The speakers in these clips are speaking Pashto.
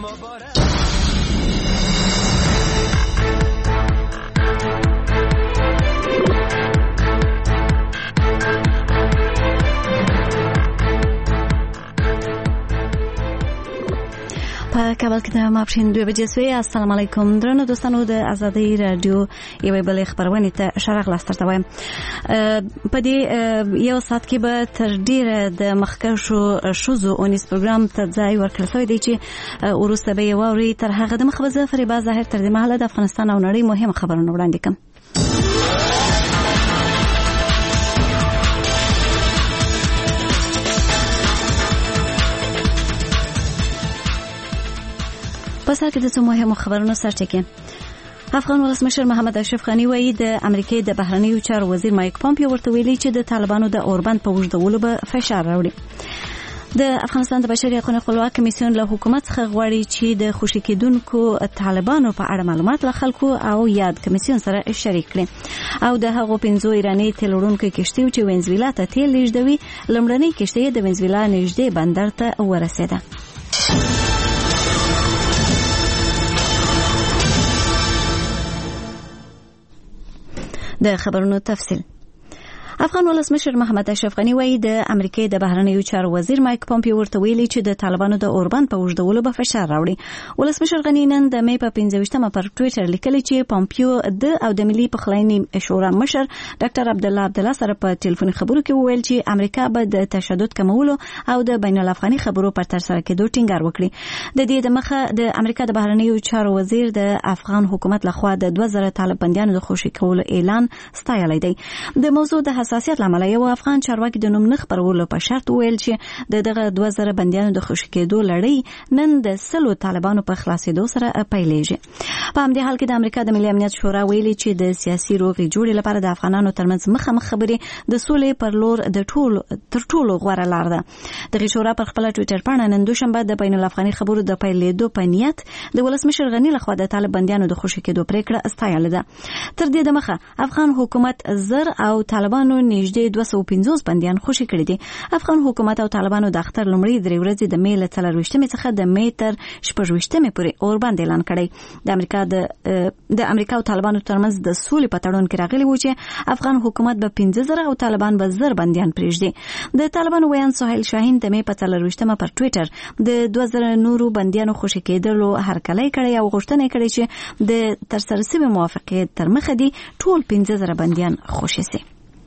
په کابل کې د ماپښین 2 بجې سوی. السلام علیکم درنو دوستانو، د ازادۍ رادیو یوې بلې خبرونې ته ښه راغلاست درته وایم. په دې یو ساعت کې به تر ډیره د مخکښو ښځو اونیز پروګرام ته ځای ورکړل شوی دی چې وروسته به یې واورئ. تر هغه دمخه به زه فریبا ظاهر تر دې مهاله د افغانستان او نړۍ مهمه خبرونه وړاندې کړم. په سر کې د څو مهمو خبرونو سرټکی. افغان ولسمشر محمد اشرف غنی وایي د امریکای د بهرنیو چارو وزیر مایک پامپیو ورته ویلي چې د طالبانو د اوربند په اوږدولو به فشار راوړي. د افغانستان د بشري حقوقو خپلواک کمیسیون له حکومت څخه غواړي چې د خوشي کېدونکو طالبانو په اړه معلومات له خلکو او یاد کمیسیون سره شریک کړي. او د هغو 5 ایراني تیل وړونکو کشتیو چې وینزویلا ته تیل لیږدوي، لومړنۍ کشتۍ د وینزویلا نږدې بندر ته ورسېده. د خبرونو تفصیل. افغان ولسمشر محمد اشرف غنی وایي د امریکای د بهرنیو چارو وزیر مایک پامپیو ورته ویلي چې د طالبانو د اوربند په اوږدولو به فشار راوړي. ولسمشر غنی نن د مې په 25مه پر ټویټر لیکلی چې پامپیو د ملي پخلاینې شورا مشر ډاکټر عبدالله عبدالله سره په ټلیفوني خبرو کې وویل چې امریکا به د تشدد کمولو او د بین الافغاني خبرو پر ترسره کېدو ټینګار وکړي. د دې د مخه د امریکا د بهرنیو چارو وزیر د افغان حکومت لخوا د 2000 طالب بندیانو د خوشي کولو اعلان ستایلی دی. د موضوع د حساسیت لامل یو افغان چارواکي د نوم نه خبرولو په شرط ویل چې دغه 2000 بندیانو د خوشي کېدو لړۍ نن د 100 طالبانو په خلاصېدو سره پیلېږي. په همدې حال کې د امریکا د ملي امنیت شورا ویلي چې د سیاسي روغې جوړې لپاره د افغانانو ترمنځ مخامخ خبرې د سولې پر لور تر ټولو غوره لار ده. دغه شورا پر خپل ټویټر باندې نن دوشنبه د بین الافغاني خبرو د پیلېدو په نیت د ولسمشر غنی لخوا د طالب بندیانو د خوشي کېدو پریکړه استایله ده. تر دې د مخه افغان حکومت زر او طالبانو نږدې 250 بندیان خوشي کړي دي. افغان حکومت او طالبانو د اختر لومړی 3 ورځې د مې له 24مې څخه د مې تر 26مې پورې اوربند اعلان کړی. د امریکا او طالبانو ترمنځ د سولې په تړون کې راغلی و چې افغان حکومت به 15000 او طالبان به 1000 بندیان پرېږدي. د طالبانو ویان سهیل شاهین د مې په 24مه پر ټویټر د 2000 نورو بندیانو خوشي کېدلو هرکلی کړی او غوښتنه کړې چې د ترسره شوي موافقت تر مخه دي ټول 15000 بندیان خوشي شي.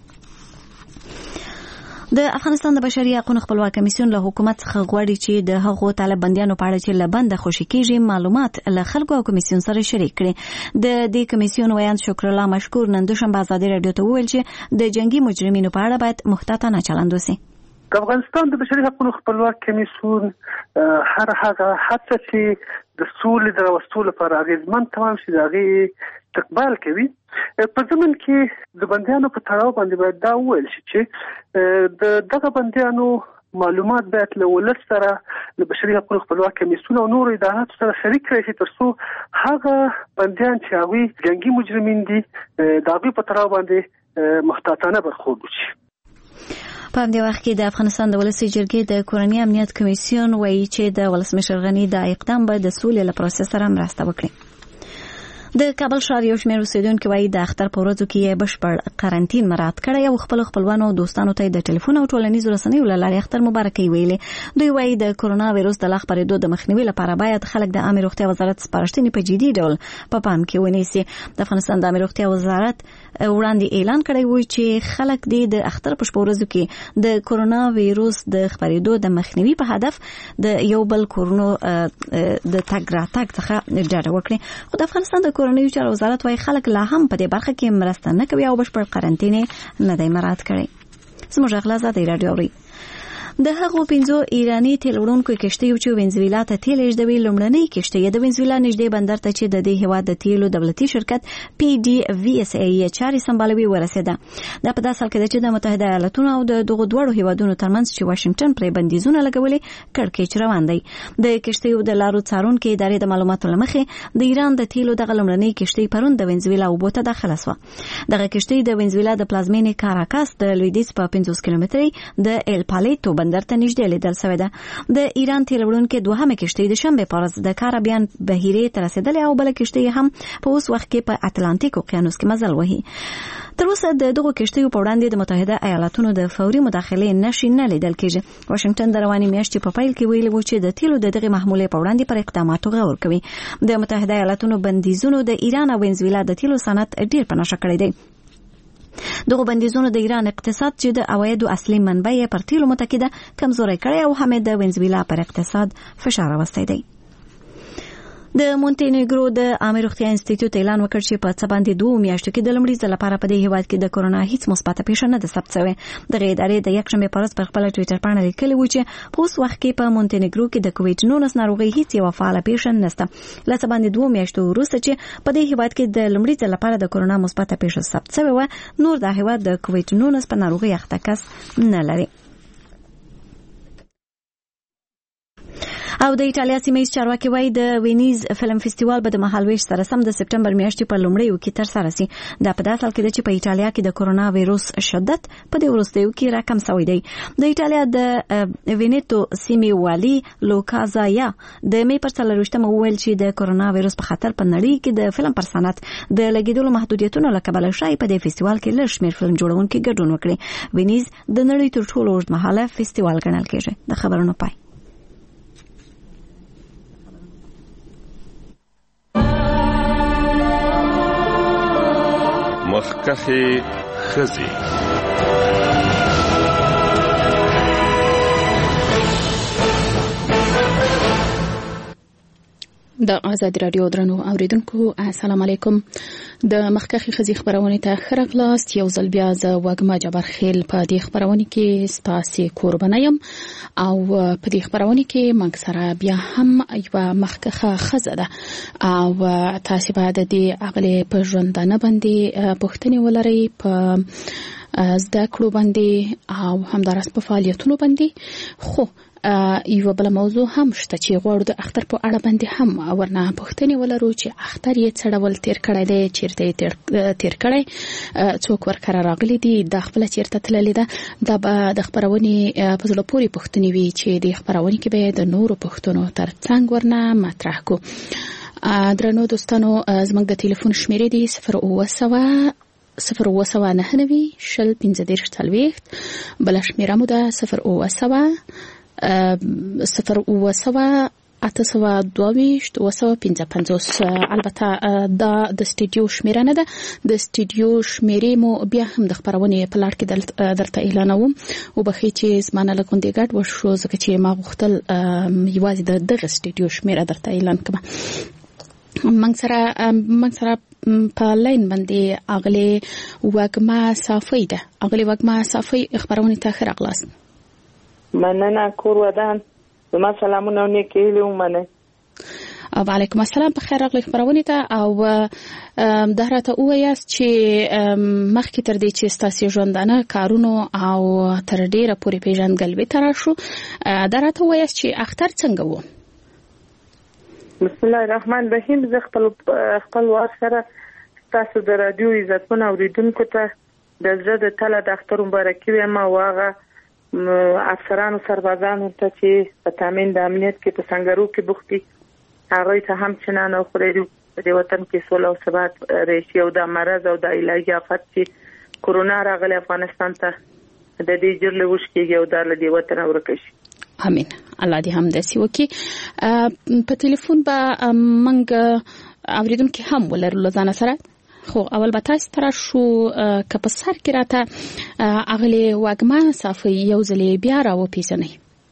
د افغانستان د بشري حقوقو خپلواک کمیسیون له حکومت څخه غواړي چې د هغو طالب بندیانو په اړه چې له بنده خوشي کېږي معلومات له خلکو او کمیسیون سره شریک کړي. د دې کمیسیون ویاند شکر الله مشکور نن دوشنبه ازادي رادیو ته وویل چې د جنگي مجرمینو په اړه باید محتاطانه چلند وشي. د افغانستان د بشري حقوقو خپلواک کمیسیون هر هغه هڅه چې د سولې د راوستلو لپاره اغېزمن تمام شي د هغې استقبال کوي. په ضمن کې د بندیانو په تړاو باندې باید دا وویل شي چې د دغه بندیانو معلومات باید له ولس سره د بشري حقوقو خپلواک کمیسیون او نورو اداراتو سره شریک کړي چې ترڅو هغه بندیان چې هغوی جنګي مجرمین دي د هغوی په تړاو باندې محتاطانه برخورد وشي. په همدې وخت کې د افغانستان د ولسي جرګې د کورنۍ امنیت کمیسیون وایي چې د ولسمشر غنی د اقدام به د سولې له پروسې سره مرسته وکړي. د کابل ښار یو شمېر اوسیدونکو وایي د اختر په ورځو کې یې بشپړ قرنټین مراعات کړی او خپل خپلوانو او دوستانو ته د ټلیفون او ټولنیزو رسنیو له لارې اختر مبارکۍ ویلې. دوی وایي د کرونا وایرس د لا خپرېدو د مخنیوي لپاره باید خلک د عامه روغتیا وزارت سپارښتنې په جدي ډول په پام کې ونیسي. د افغانستان د عامه روغتیا وزارت وړاندې اعلان کړی و چې خلک د اختر په شپو ورځو کې د کرونا وایرس د خپرېدو د مخنیوي په هدف د یو بل کورونو د تګ راتګ څخه ډډه وکړي. خو د افغانستان د کورنیو چارو وزارت وايي خلک لا هم په دې برخه کې مرسته نه کوي او بشپړ قرنټین نه دی مراعات کړی. زموږ غلا ازادي رادیو اوري. د هغو 5 ایرانی تیل وړونکو کشتیو چې وینزویلا ته تیل لیږدوي لومړنۍ کشتۍ د وینزویلا نږدې بندر ته چې د دې هیواد د تیلو دولتي شرکت PDVSA چاري سمبالوي ورسېده. دا په داسې حال کې ده چې د متحده ایالاتونو او د دغو دوړو هیوادونو ترمنځ چې واشنگټن پرې بندیزونه لګولي کړکېچ روان دی. د کشتیو د لارو څارونکو ادارې د معلوماتو له مخې د ایران د تیلو دغه لومړنۍ کشتۍ پرون د وینزویلا اوبو ته داخله شوه. دغه کشتۍ د وینزویلا د پلازمینې کاراکاس د لویدیځ په 50 کیلومتري د ایل پالیتو بندر ته نږدې لیدل شوې ده. د ایران تیل وړونکې دوهمه کشتۍ د شنبه په ورځ د کارابین بحیرې ته رسیدلې او بل کشتۍ هم په اوس وخت کې په اتلانتیک اقیانوس کې مزل وهي. تر اوسه د دغو کشتیو په وړاندې د متحده ایالاتونو د فوري مداخلې نشي نه لیدل کېږي. واشنگټن د رواني میاشتې په پیل کې ویلي و چې د تیلو د دغه محمولې په وړاندې پر اقداماتو غور کوي. د متحده ایالاتونو بندیزونو د ایران او وینزویلا د تیلو صنعت ډیر په نشه کړی دی. دغه بندیزونو د ایران اقتصاد چې د عوایدو اصلي منبع یې پر تیلو متکي ده کمزوري کړی او هم د وینزویلا پر اقتصاد فشار راوستی دی. د مونټینیګرو د عامه روغتیا انسټیټیوټ اعلان وکړ چې په څه باندې 2 میاشتو کې د لومړي ځل لپاره په دې هیواد کې د کورونا هیڅ مثبت پیښه نه ده ثبت شوې. دغه ادارې د یکشنبه په ورځ پر خپل ټوئیټر باندې لیکلي و چې په اوس وخت کې په مونټینیګرو کې د کووډ-19 ناروغي هیڅ یو فعاله پیښه نشته. له څه باندې 2 میاشتو وروسته چې په دې هیواد کې د لومړي ځل لپاره د کورونا مثبت پیښه ثبت شوې و، نور د هیواد د کووډ-19 په ناروغي اخته کس نه لري. او د ایټالیا سیمه چارواکي وایي د وینیز فلم فستیوال به د مهالويش سره سم د سپټمبر میاشتې په لومړیو کې تر سره شي. دا په داسې حال کې چې په ایټالیا کې د کورونا وایروس شدت په دې وروستیو کې راکم شوی دی. د ایټالیا د وینیتو سیمه والي لوکازایا د مې پر 24 وویل چې د کورونا وایروس په خطر په نړۍ کې د فلم پر صنعت د لګیدلو محدودیتونو له کبله شای په دې فستیوال کې لږ شمېر فلم جوړونکي ګډون وکړي. وینیز د نړۍ تر ټولو اوږدمهاله فستیوال ګڼل کېږي. د خبرونو پای. مخکخي خزي د آزادي رادیو درنو اوریدونکو السلام علیکم. د مخکخي خزي خبرونه ته خرغلاست. یو ځل بیا ز وګما جبر خیل په دې خبرونه کې ستاسو قرباني يم او په دې خبرونه کې موږ سره بیا هم یو مخکخه خزه ده او تاسو باید د اغله په ژوندانه باندې پوښتنه ولرئ په زده کړو باندې او همدارس په فعالیتونو باندې. خو یو بل موضوع هم شته چې غوړو د اختر په اړه باندې هم ورنه پوښتنه ولرو چې اختر یې څړول تیر کړی دی، چیرته تیر کړی، څوک ورکره راغلي دي، د خپل چیرته تللی ده. دا به د خبرونې په زړه پورې پوښتنې وي چې د خبرونې کې به د نورو پوښتنو ترڅنګ ورنه مطرح کو. درنو دوستانو زموږ د ټلیفون شمیرې دي 090-990-1540 بل شمیره مو ده 090-822-255. البته دا د سټډیو شمیره نه ده. د سټډیو شمیرې مو بیا هم د خبرونه په لړ کې درته اعلانوم او بخې چې زمانه لکوندې ګډ وشو ځکه چې ما غوښتل یوازې د دغه سټډیو شمیره درته اعلان کړم. موږ سره په لاین باندې اغله وګما صافي ده. اغله وګما صافي خبرونه ته خرغلاس. مننه کور ودان. زما سلامونه نیکیلو منه. وعلیکم السلام. په خیر راغلی خبرونه ته او دهراته وایاست چې مخکې تر دې چې ستاسو ژوندانه کارونو او تر ډیره پورې پیژندګل به تر شو دهراته وایاست چې اختر څنګه وو؟ بسم الله الرحمن الرحیم. زه خپل وار سره تاسو د رادیو عزتمن اوریدونکو ته د زړه د تله د اختر مبارکي وایم او هغه افسرانو سربازانو ته چې په تامین د امنیت کې په څنګهرو کې بوختي هغه ته هم چنانه خوري د وطن کې سوله او ثبات راشي او د مرض او د الهي آفت چې کورونا راغلی افغانستان ته د دې جرله وشکیږي او د وطن ورکشي. امين. الله دې هم داسې وکړي. په ټلیفون به منګ اوریدونکو هم ولرلو ځان سره. خو اول به تاسو تر شو که په سر کې راته اغلی واګما صافي یو ځلې بیا راو پیژنې.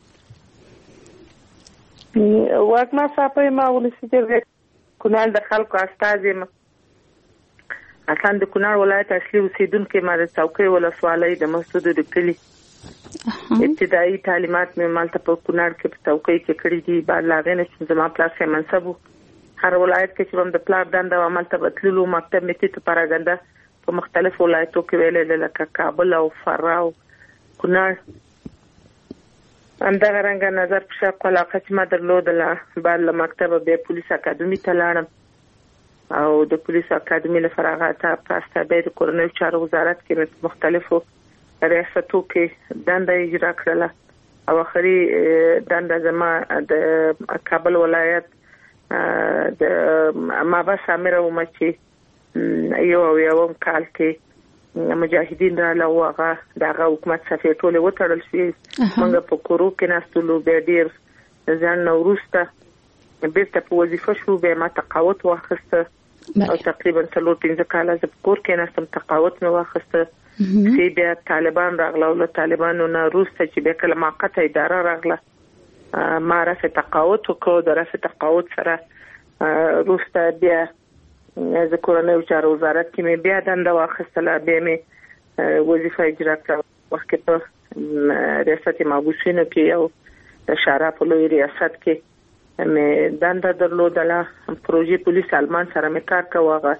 واګما صافي ما ولسی د کونړ د خلکو استازي اصلا د کونړ ولایت اصلي اوسیدونکو ما د څوکۍ ولسوالۍ د مسعود د کلی ابتدایي تعلیمات مې مالته په کونړ کې په څوکۍ کې کړې دي. بعد لاغې نه چې زما پلاس یې منصبو هر ولایت کې چې هم د پلار دنده عملته بدلولو مکتب مې ته پراګنده په مختلف ولایتو کې ویلې لکه کابل او فراه او کونړ. همدغه رنګه نظر په شرق علاقه چې ما درلودله. بعد له مکتبه بیا پولیس اکاډمي ته لاړم او د پولیس اکاډمي له فراغته په استابه د کورنیو چارو وزارت کې مختلفو ریاستو کې دنده اجرا کړله او اخري دنده زما د کابل ولایت د مابا سامره ومچې یو کال کې مجاهدین را لوغه دغه حکومت صفې ټوله وټړل شي موږ په کورو کې ناستلو به ډیر ځان نورسته بیرته په وظیفه شو به ما تقاوت واخسته او تقریبا 3-5 کال از کور کې ناستم تقاوت مې واخسته چې بیا طالبان راغله او طالبانو نه روسته چې به کله موقته اداره راغله ما رافه تقاوت وکړ د رافه تقاوت سره روسته بیا از کورنۍ چارو وزارت کې مې بیا دنده واخیستله بیا مې وظیفه اجرا کړه وخت په ریاست مابوسینو کې یو د شارع په لوی ریاست کې مې دنده درلودله پروژې پولیس آلمان سره مې کار کوه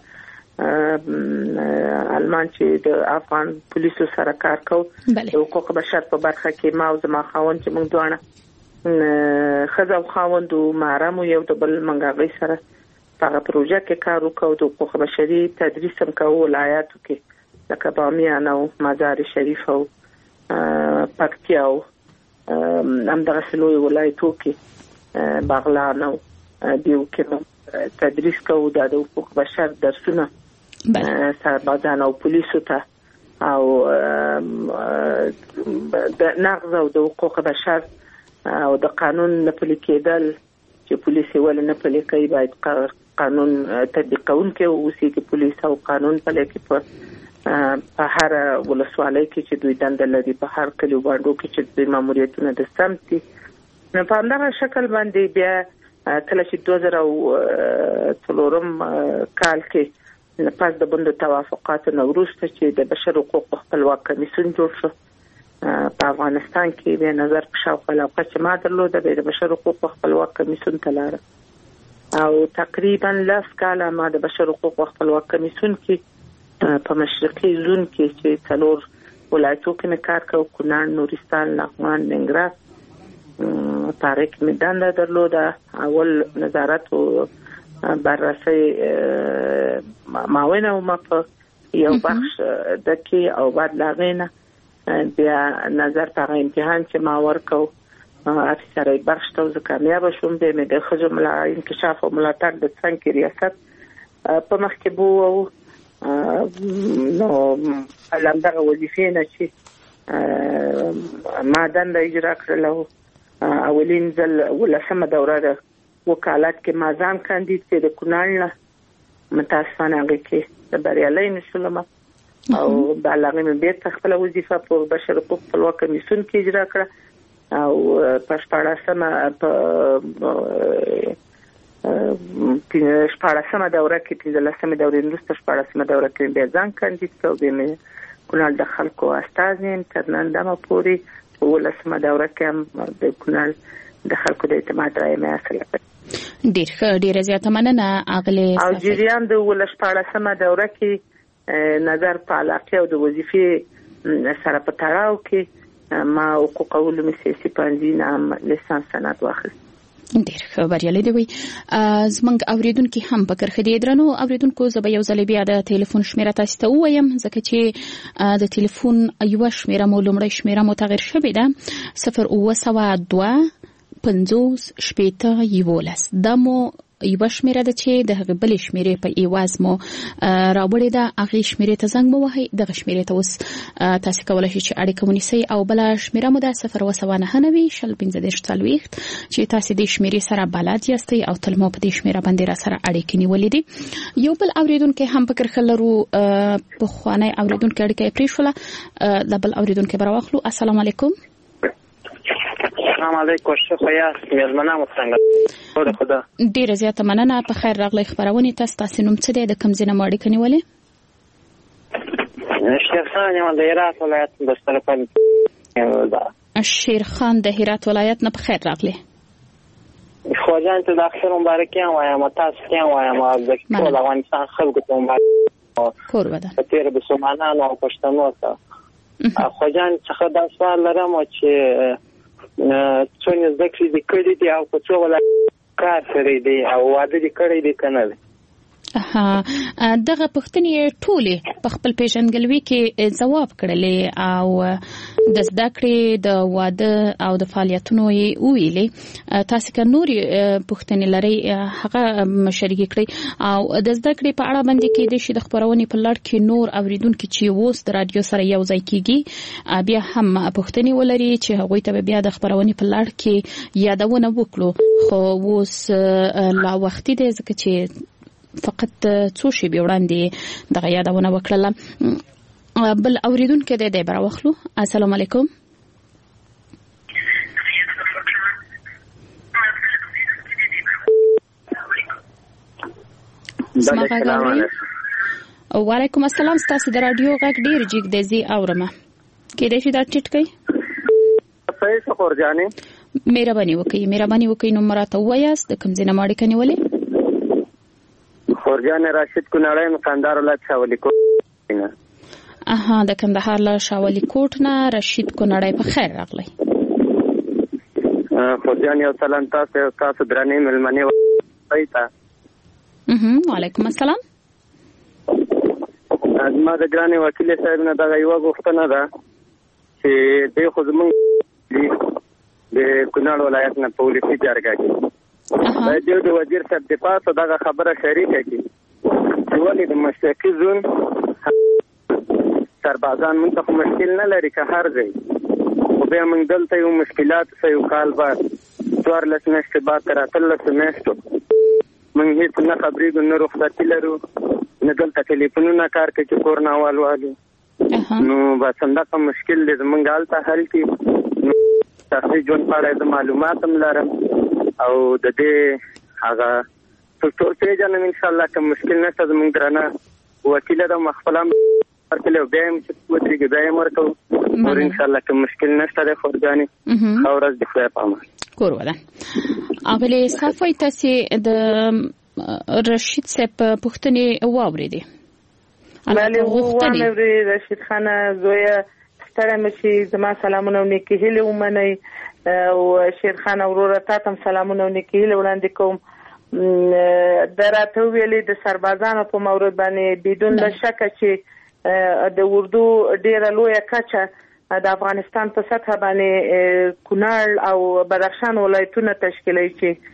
آلمان چې د افغان پولیسو سره کار کوو د حقوق بشر په برخه کې ما او زما خاوند چې موږ دوه خزه او خاوند محرم یو د بل منګاغي سره هغه پروژه کې کار وکاو د حقوق بشري تدریس هم کوو ولایاتو کې لکه بامیان او مزار شریف او پکتیا او همدغه سلوي ولایتو کې بغلان او دیو کې تدریس کوو د حقوق بشر درسونه سربازان او پولیسو ته او د نقض او د حقوق بشر او د قانون نه پلي کېدل چې پولیس ول نه پلي کوي باید قانون تطبیق کوونکي اوسي کې پولیس او قانون پلي کوي په هر ولسوالۍ کې چې دوی دنده لري په هر کلیو باندې کې چې د ماموریتونو د سمتي نه په همدغه شکل باندې بیا کله چې 2003 کال کې پس د بند توافقات نوروسته چې د بشر حقوق خپلواک کمیسیون جوړ شو په افغانستان کې به نظر په شاوخوا علاقه چې ما درلوده د بشر حقوق خپلواک کمیسیون ته لاړه او تقریبا 10 کاله ما د بشر حقوق خپلواک کمیسیون کې په مشرقي زون کې چې څلور ولایتو کې کار کوم کونړ نورستان لغمان ننګرهار تاریخ می دنده درلوده اول نظارت او بررسی معاونه او ما په یو بخش دکې او بعد لاغینه بیا نظر په امتحان چې ما ورکو افسرای بخش ته زه کامیاب شوم به مې د خځو ملا انکشاف او ملاتړ د څنګه ریاست په مخ کې بو نو علامه وظیفې نه چې ما دنده اجرا کړله اولین ځل ولسمه دوره ده وکالت کې مازان کاندید چې د کونړ متاسفانه هغه کې د بریالي نشولم او د علاقې مې به خپل وظیفه په بشر حقوق خپلواک کمیسیون کې اجرا کړه او په شپاړسمه دوره کې د لسمه دورې وروسته شپاړسمه دوره کې به ځان کاندید کړو به کونړ د خلکو استازیم تر نن دمه پورې ولسمه دوره کې د کونړ د خلکو د اعتماد رائے مې حاصل کړ ډیر زیاته مننه اغله او جریان د ولشپاړسمه دوره کې نظر په علاقه او د وظیفې سره په تړاو کې ما حقوق علوم سیاسي پانځین هم لیسانس سند واخیست ډیر خبريالي دی وي زمنګ اوریدونکو هم فکر خدي درنو اوریدونکو زبې یو ځل بیا د ټلیفون شمیره تاسو ته وایم ځکه چې د ټلیفون ایو شمیره مو لومړی شمیره مو تغیر شوې ده 0902 50 شپېته یولس د مو یو شمیره ده چې د هغه بل شمیرې په ایواز مو راوړې ده هغه شمیرې ته زنګ مو وهي د شمیرې ته اوس تاسو کولای شئ چې اړیکه ونیسئ او بل شمیره مو ده 029 شل 15 چې تاسو د شمیرې سره بلد یاستئ او تل مو په دې شمیره باندې را سره اړیکې نیولې دي یو بل اوریدونکو هم فکر خلرو په خوانه اوریدونکو اړیکه پرې شوله د بل اوریدونکو براوخلو السلام علیکم السلام علیکم شخصیا مېلمنه مستنګ خدا ډیر زیاته مننه په خیر راغلی خبرونه تاسو نوم څه دی د کوم ځای نه ماړی کنيولې شیرخان یم د هرات ولایت د سرپل شیرخان د هرات ولایت نه په خیر راغلی خوجان ته د اخر مبارک یم وایم تاسو ته وایم د ټول افغانستان خلکو ته مبارک کور ودا تیر به سومانانو او پښتنو ته خوجان څخه د سوال لرم چې څونه ذکر دي کړی دی او په څو ولا کار کړی دی او واده دي کړی دی کنه دغه پوښتنې ټولې په خپل پیژندګلوي کې ځواب کړلې او د زده کړې د واده او د فعالیتونو یې ویلې. تاسو که نور پوښتنې لرئ هغه شریک کړئ او د زده کړې په اړه باندې کې د شي د خبرونې په لړ کې نور اوریدونکو چې اوس د رادیو سره یو ځای کیږي بیا هم پوښتنې ولري چې هغوی ته بیا د خبرونې په لړ کې یادونه وکړو. خو اوس لا وختي دی ځکه چې فقط څو شی به وړاندې دغه یادونه وکړه. بل اوریدونکو د دې براوخلو. السلام علیکم. وعلیکم السلام. تاسو د رادیو غږ ډیر جګ دی زی اورمه کېدای شي دا ټیټ کړئ. پیسې خورجانې مهرباني وکړئ نو مراته وایاست د کوم ځای نه ماړی کنيولې؟ خورجان راشد کونړی مقندار ولایت شاولی کوټ نه. د کندهار له شاولی کوټ نه رشید کونړی په خیر راغلی. خورجان یو سلام تاسو درنې ملمنې وایته. وعلیکم السلام. ما د ګرانې وکیل صاحب نه دغه یو غوښتنه ده چې د خو زموږ د کونړ ولایت نه پولیسي جرګه کې د وزیر صاحب د پاسه دغه خبره شریکه کی چې ولې د مشرقي زون سربازان موږ ته مشکل نه لري که هر ځای خو بیا موږ دلته یو مشکلات یو کال بعد 14 میاشتې بعد تر 13 میاشتو موږ هیڅ نه خبرېږو نه رخصتي لرو نه دلته ټلیفونونه کار کوي چې کور نه والوالو نو بس همدغه مشکل دی زموږ هلته حل کړي. نو شخصي ژوند په اړه د معلومات هم لرم او د دې هغه ټول پیژنم انشاءالله که مشکل نشته زموږ درنه وکیل ده مخفل هم ورکړلی او بیا هم چې ودرېږي بیا هم ورکوو نور انشاءالله که مشکل نشته دی خورجانې ښه ورځ د خدای په امان. کور ودان. اغلې صافی تاسې د رشید صاحب پوښتنې واورېدې؟ بله رشید خانه زویه ستړی مه چې زما سلامونه او نیکې هیلې ومنئ او شیر خان وروره تاسو هم سلامونه او نیکې هیلې وړاندې کوم. د راته ویلې د سربازانو په مورد باندې بدون له شکه چې د اردو ډیره لویه کچه د افغانستان په سطح باندې کونړ او بدخشان ولایتونه تشکیلوي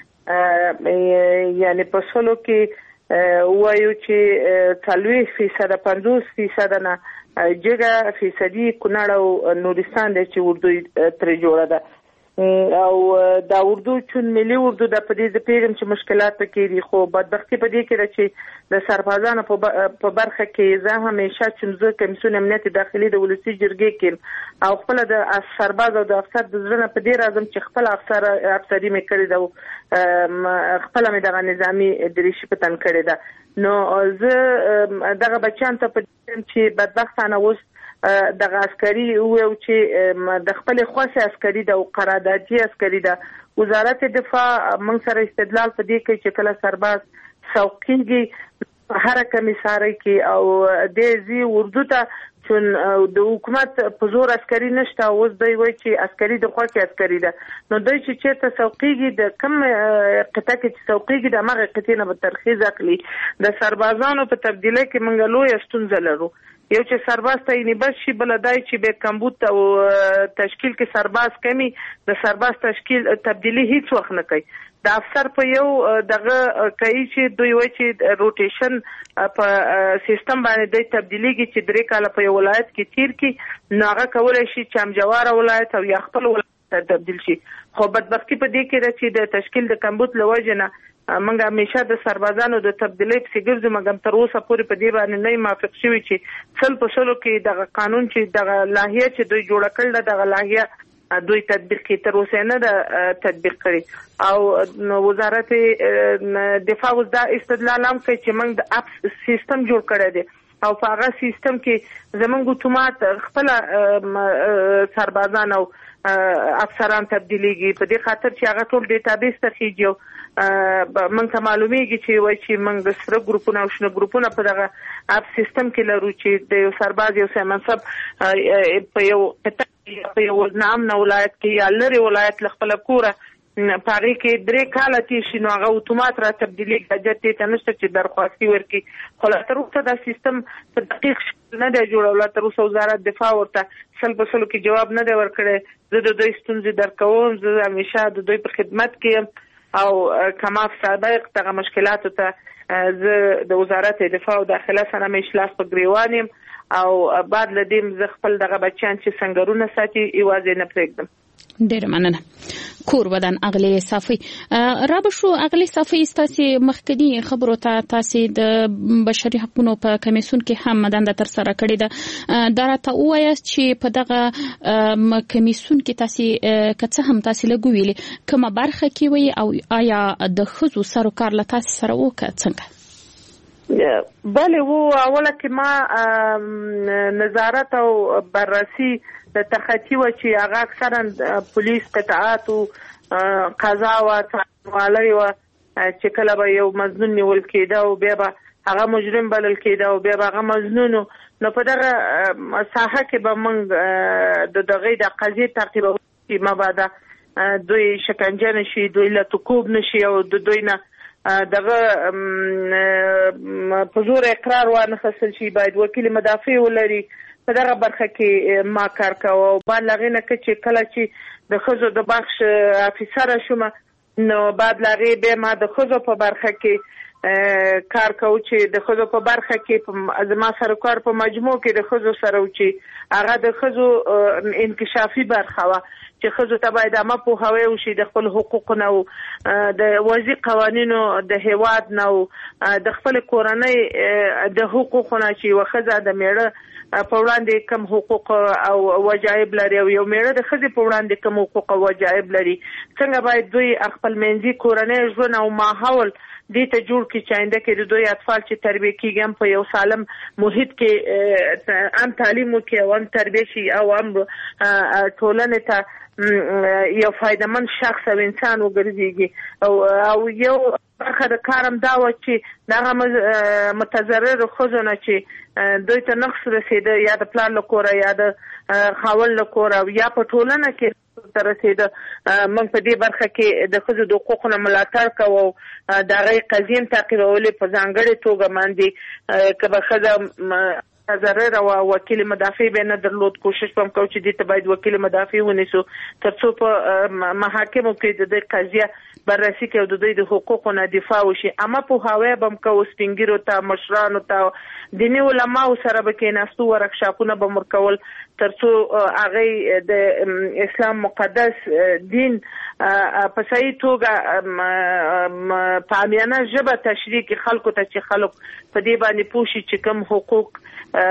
چې یعنی په سلو کې وایو چې 40% 50% نه جګه فیصدي کونړ او نورستان دی چې اردو ترې جوړه ده او دا اردو چون ملي اردو د پدې د پیغام چې مشکلات پکې دي خو بدبختی پدې کې ده چې د سربازانو په برخه کې زه همیشه چې کمیسیون امنیت داخلي د ولسی جرګې کې او خپل د سرباز او د افسر د ځنه په دې راځم چې خپل افسري مې کړی ده خپل مې د نظامی دریشي پتن کړی ده نو زه دغه بچیان ته په چې بدبختانه اوس دغه عسکري وو چې د خپل خاصه عسکري د قراردادي عسکري د وزارت دفاع من سره استدلال په دې کې چې کله سرباز څوکیږي هر کمیساري کې او د زی اردو ته چون د حکومت په زور عسکري نشته اوس دوی وایي چې عسکري د خوا کې عسکري ده نو دوی چې چیرته څوکیږي د کم قطعه کې څوکیږي د مغه قطعه نه به ترخیص اخلي د سربازانو په تبدیلی کې منګ لوی ستونزه لرو یو چې سرباز ته یې بس شي بل دای چې به کمبود او تشکیل کې سرباز کمی د سرباز تشکیل تبدیلی هیڅ وخت نه کوي د افسر په یو دغه کوي چې دوی وایي چې روټیشن په سیستم باندې د تبدیلیږي چې درې کاله په یو ولایت کې تیر کی نو هغه کولای شي چې امجوار ولایت او یا خپل ولایت تبدیل شي خو بدبختی په دې کې چې د تشکیل د کمبود لوجنه منګه همیشه د سربازانو د تبدیلی په سیګرځو مګم تر اوسه پورې په دې باندې نه موافق شوی چې څل په شلو کې دغه قانون چې دغه لایحه چې دوی جوړ کړل دغه لایحه دوی تطبیق کې تر اوسه نه د تطبیق کړي او وزارت دفاع اوس دا استدلال هم کوي چې موږ د اپ سیستم جوړ کړی دی او په هغه سیستم کې زمونږ اتومات خپل سربازان او افسران تبدیلیږي په دې خاطر چې هغه ټول ډیټابیس ته خېږي من ته معلومیږي چې وایي چې موږ سره ګروپونه او شنه ګروپونه په دغه اپ سیستم کې لرو چې د یو سرباز یو سمنصب په یو نام نه ولایت کې یا لري ولایت خپل کوره پاره کې 3 کال تیر شي نو هغه اتومات را تبدیلی کېږي ته نشته چې درخواست ورکړي. خو لا تر اوسه دا سیستم په دقیق نه دی جوړول. تر اوسه وزارت دفاع ورته سلبسلو کې جواب نه دی ورکړی. زه د دوی ستونزې درکوم، زه همیشه د دوی په خدمت کې او کما سابق دغه مشکلاتو ته زه د وزارت دفاع او داخله سره مې اجلاس په ګریوان یم او بعد لدیم زه خپل دغه بچیان چې سنگرونه ساتي ایوازې نه پرېږدم. ډېر مننه. کور ودان اغلی صافی رابشو اغلی صافی ستاسي مخکنی خبرو ته تاسو د بشري حقوقو په کمیسیون کې هم مدنده تر سره کړې ده. دا راته وایي چې په دغه کمیسیون کې تاسو کڅه هم تاسو لګویلې کومه برخه کې وي او آیا د خزو سروکار له تاسو سره وکړه څنګه؟ بله وو اوله کې ما نظارت او بررسي د تخطی و چې هغه اکثرا پولیس قطعات او قضا او تعالی و چې کله به یو مظنون نیول کېده او بیا به هغه مجرم بلل کېده او بیا به هغه مظنون نو په دغه ساحه کې به موږ د دغه د قضیې ترتیب چې مبادا دوی شکنجه نشي، دوی له تکوب نشي او د دوی نه دغه په زور اقرار وانه خصل شي. باید وکیل مدافع ولري. په دغه برخه کې ما کار کوم او بعد لغې نه چې کله چې د خزو د بخش افیسر شوم نو بعد لغې به ما د خزو په برخه کې کار کوم چې د خزو په برخه کې زما سره کار په مجموع کې د خزو سره و چې هغه د خزو انکشافي برخه و چې خزو ته باید ما په هوی او شي د خپل حقوق نه او د وضعي قوانینو د هیواد نه او د خپل کورنۍ د حقوقو نه چې وخزه د میړه په وړاندې کم حقوق او وجایب لري او یو میړه د خزي په وړاندې کم حقوق او وجایب لري. څنګه باید دوی خپل منځي کورنۍ ژوند او ماحول دې ته جوړ کې چې آینده کې دوی اطفال چې تربیه کیږي په یو سالم محیط کې هم تعلیم وکړي او هم تربیه شي او هم ټولنې ته یو فایدمن شخص او انسان وګرځيږي او یو برخه د کارم دا و چې دغه متضرر خزونه چې دوی ته نقص رسیده یا د پلان له کوره یا د خاول له کوره یا په ټولنه کې تر رسیده موږ په دې برخه کې د خزو د حقوقو ملاتړ کوو. دغه قضیې تعقیبولې په ځانګړې توګه باندې کبه خزه ضرر او وکیل مدافع به نه درلود. کوشش کوم چې دې ته باید وکیل مدافع ونیسو ترڅو په محاکمو کې د دې قضیه بررسي کوي او د دوی د حقوقو نه دفاع وشي. اما په هوا بم کو سپینګیرو ته مشرانو ته دیني علماو سره به کې ناستو ورکشاپونه به مرکول ترڅو هغه د اسلام مقدس دین په صحیح توګه په عامیانه ژبه تشریح خلکو ته چې خلک په دې باندې پوښي چې کوم حقوق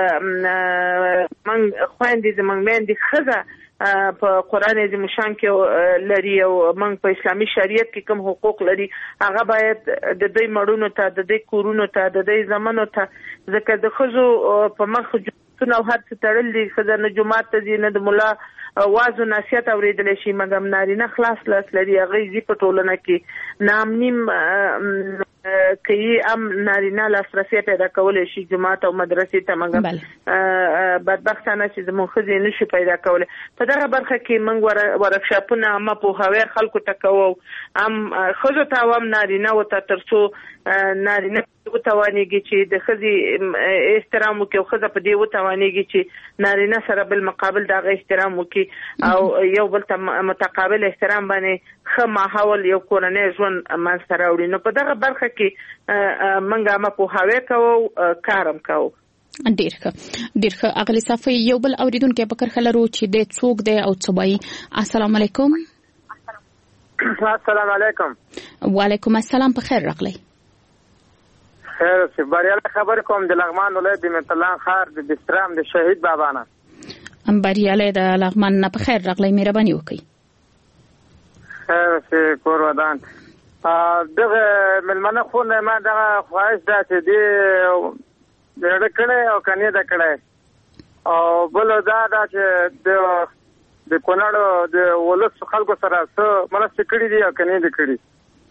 من خويندې زمونږ مېندې خزه په قران عظیم شان کې لري او موږ په اسلامي شریعت کې کوم حقوق لري هغه باید د دوی مړونو ته د دوی کورونو ته د دوی زمانو ته ځکه د خزو په مخ جوړونه او هر څه تړل دي. خزه نه جمعات ته ځي نه د مولا واعظ او نصیحت اوریدل شي مګم نارینه خلاص لاس لري هغه زی په ټولنه کې نامنیم کوي ام نارینه لاسرسي پیدا کولای شي جماعت او مدرسې ته موږ بدبختانه چې زموږ خزې نشي پیدا کولای. په دغه برخه کې موږ ورکشاپونه اما په هوا خلکو ته کوو ام خزو ته وام نارینه او ته ترڅو نارینه وتوانيږي چې د خزي احترام وکړي او خزه په دې وتوانيږي چې نارینه سره بل مقابل دغه احترام وکړي او یو بل ته متقابل احترام باندې خه ماحول یو کورنۍ ژوند منځ راوړي. نو په دغه برخه کې منګه ما په هوا کوو کارم کوو. ډیر ښه اغلی صافی یو بل اوریدونکو په کرخه لرو چې د څوک دی او څوبای. السلام علیکم. السلام علیکم. وعلیکم السلام. په خیر راغلی. خیر څه بریاله خبر کوم د لغمان ولایت د متلان خار د بسترام د شهید بابا نه. بریاله د لغمان نه په خیر راغلی مهرباني وکړئ. خیر څه کور ودان دغه ملمنه خو نه ما دغه خواهش ده چې دی د کړه او کني د کړه او بل دا چې د کونړ د ولس خلکو سره څه مرسته کړې دي او کني د کړې.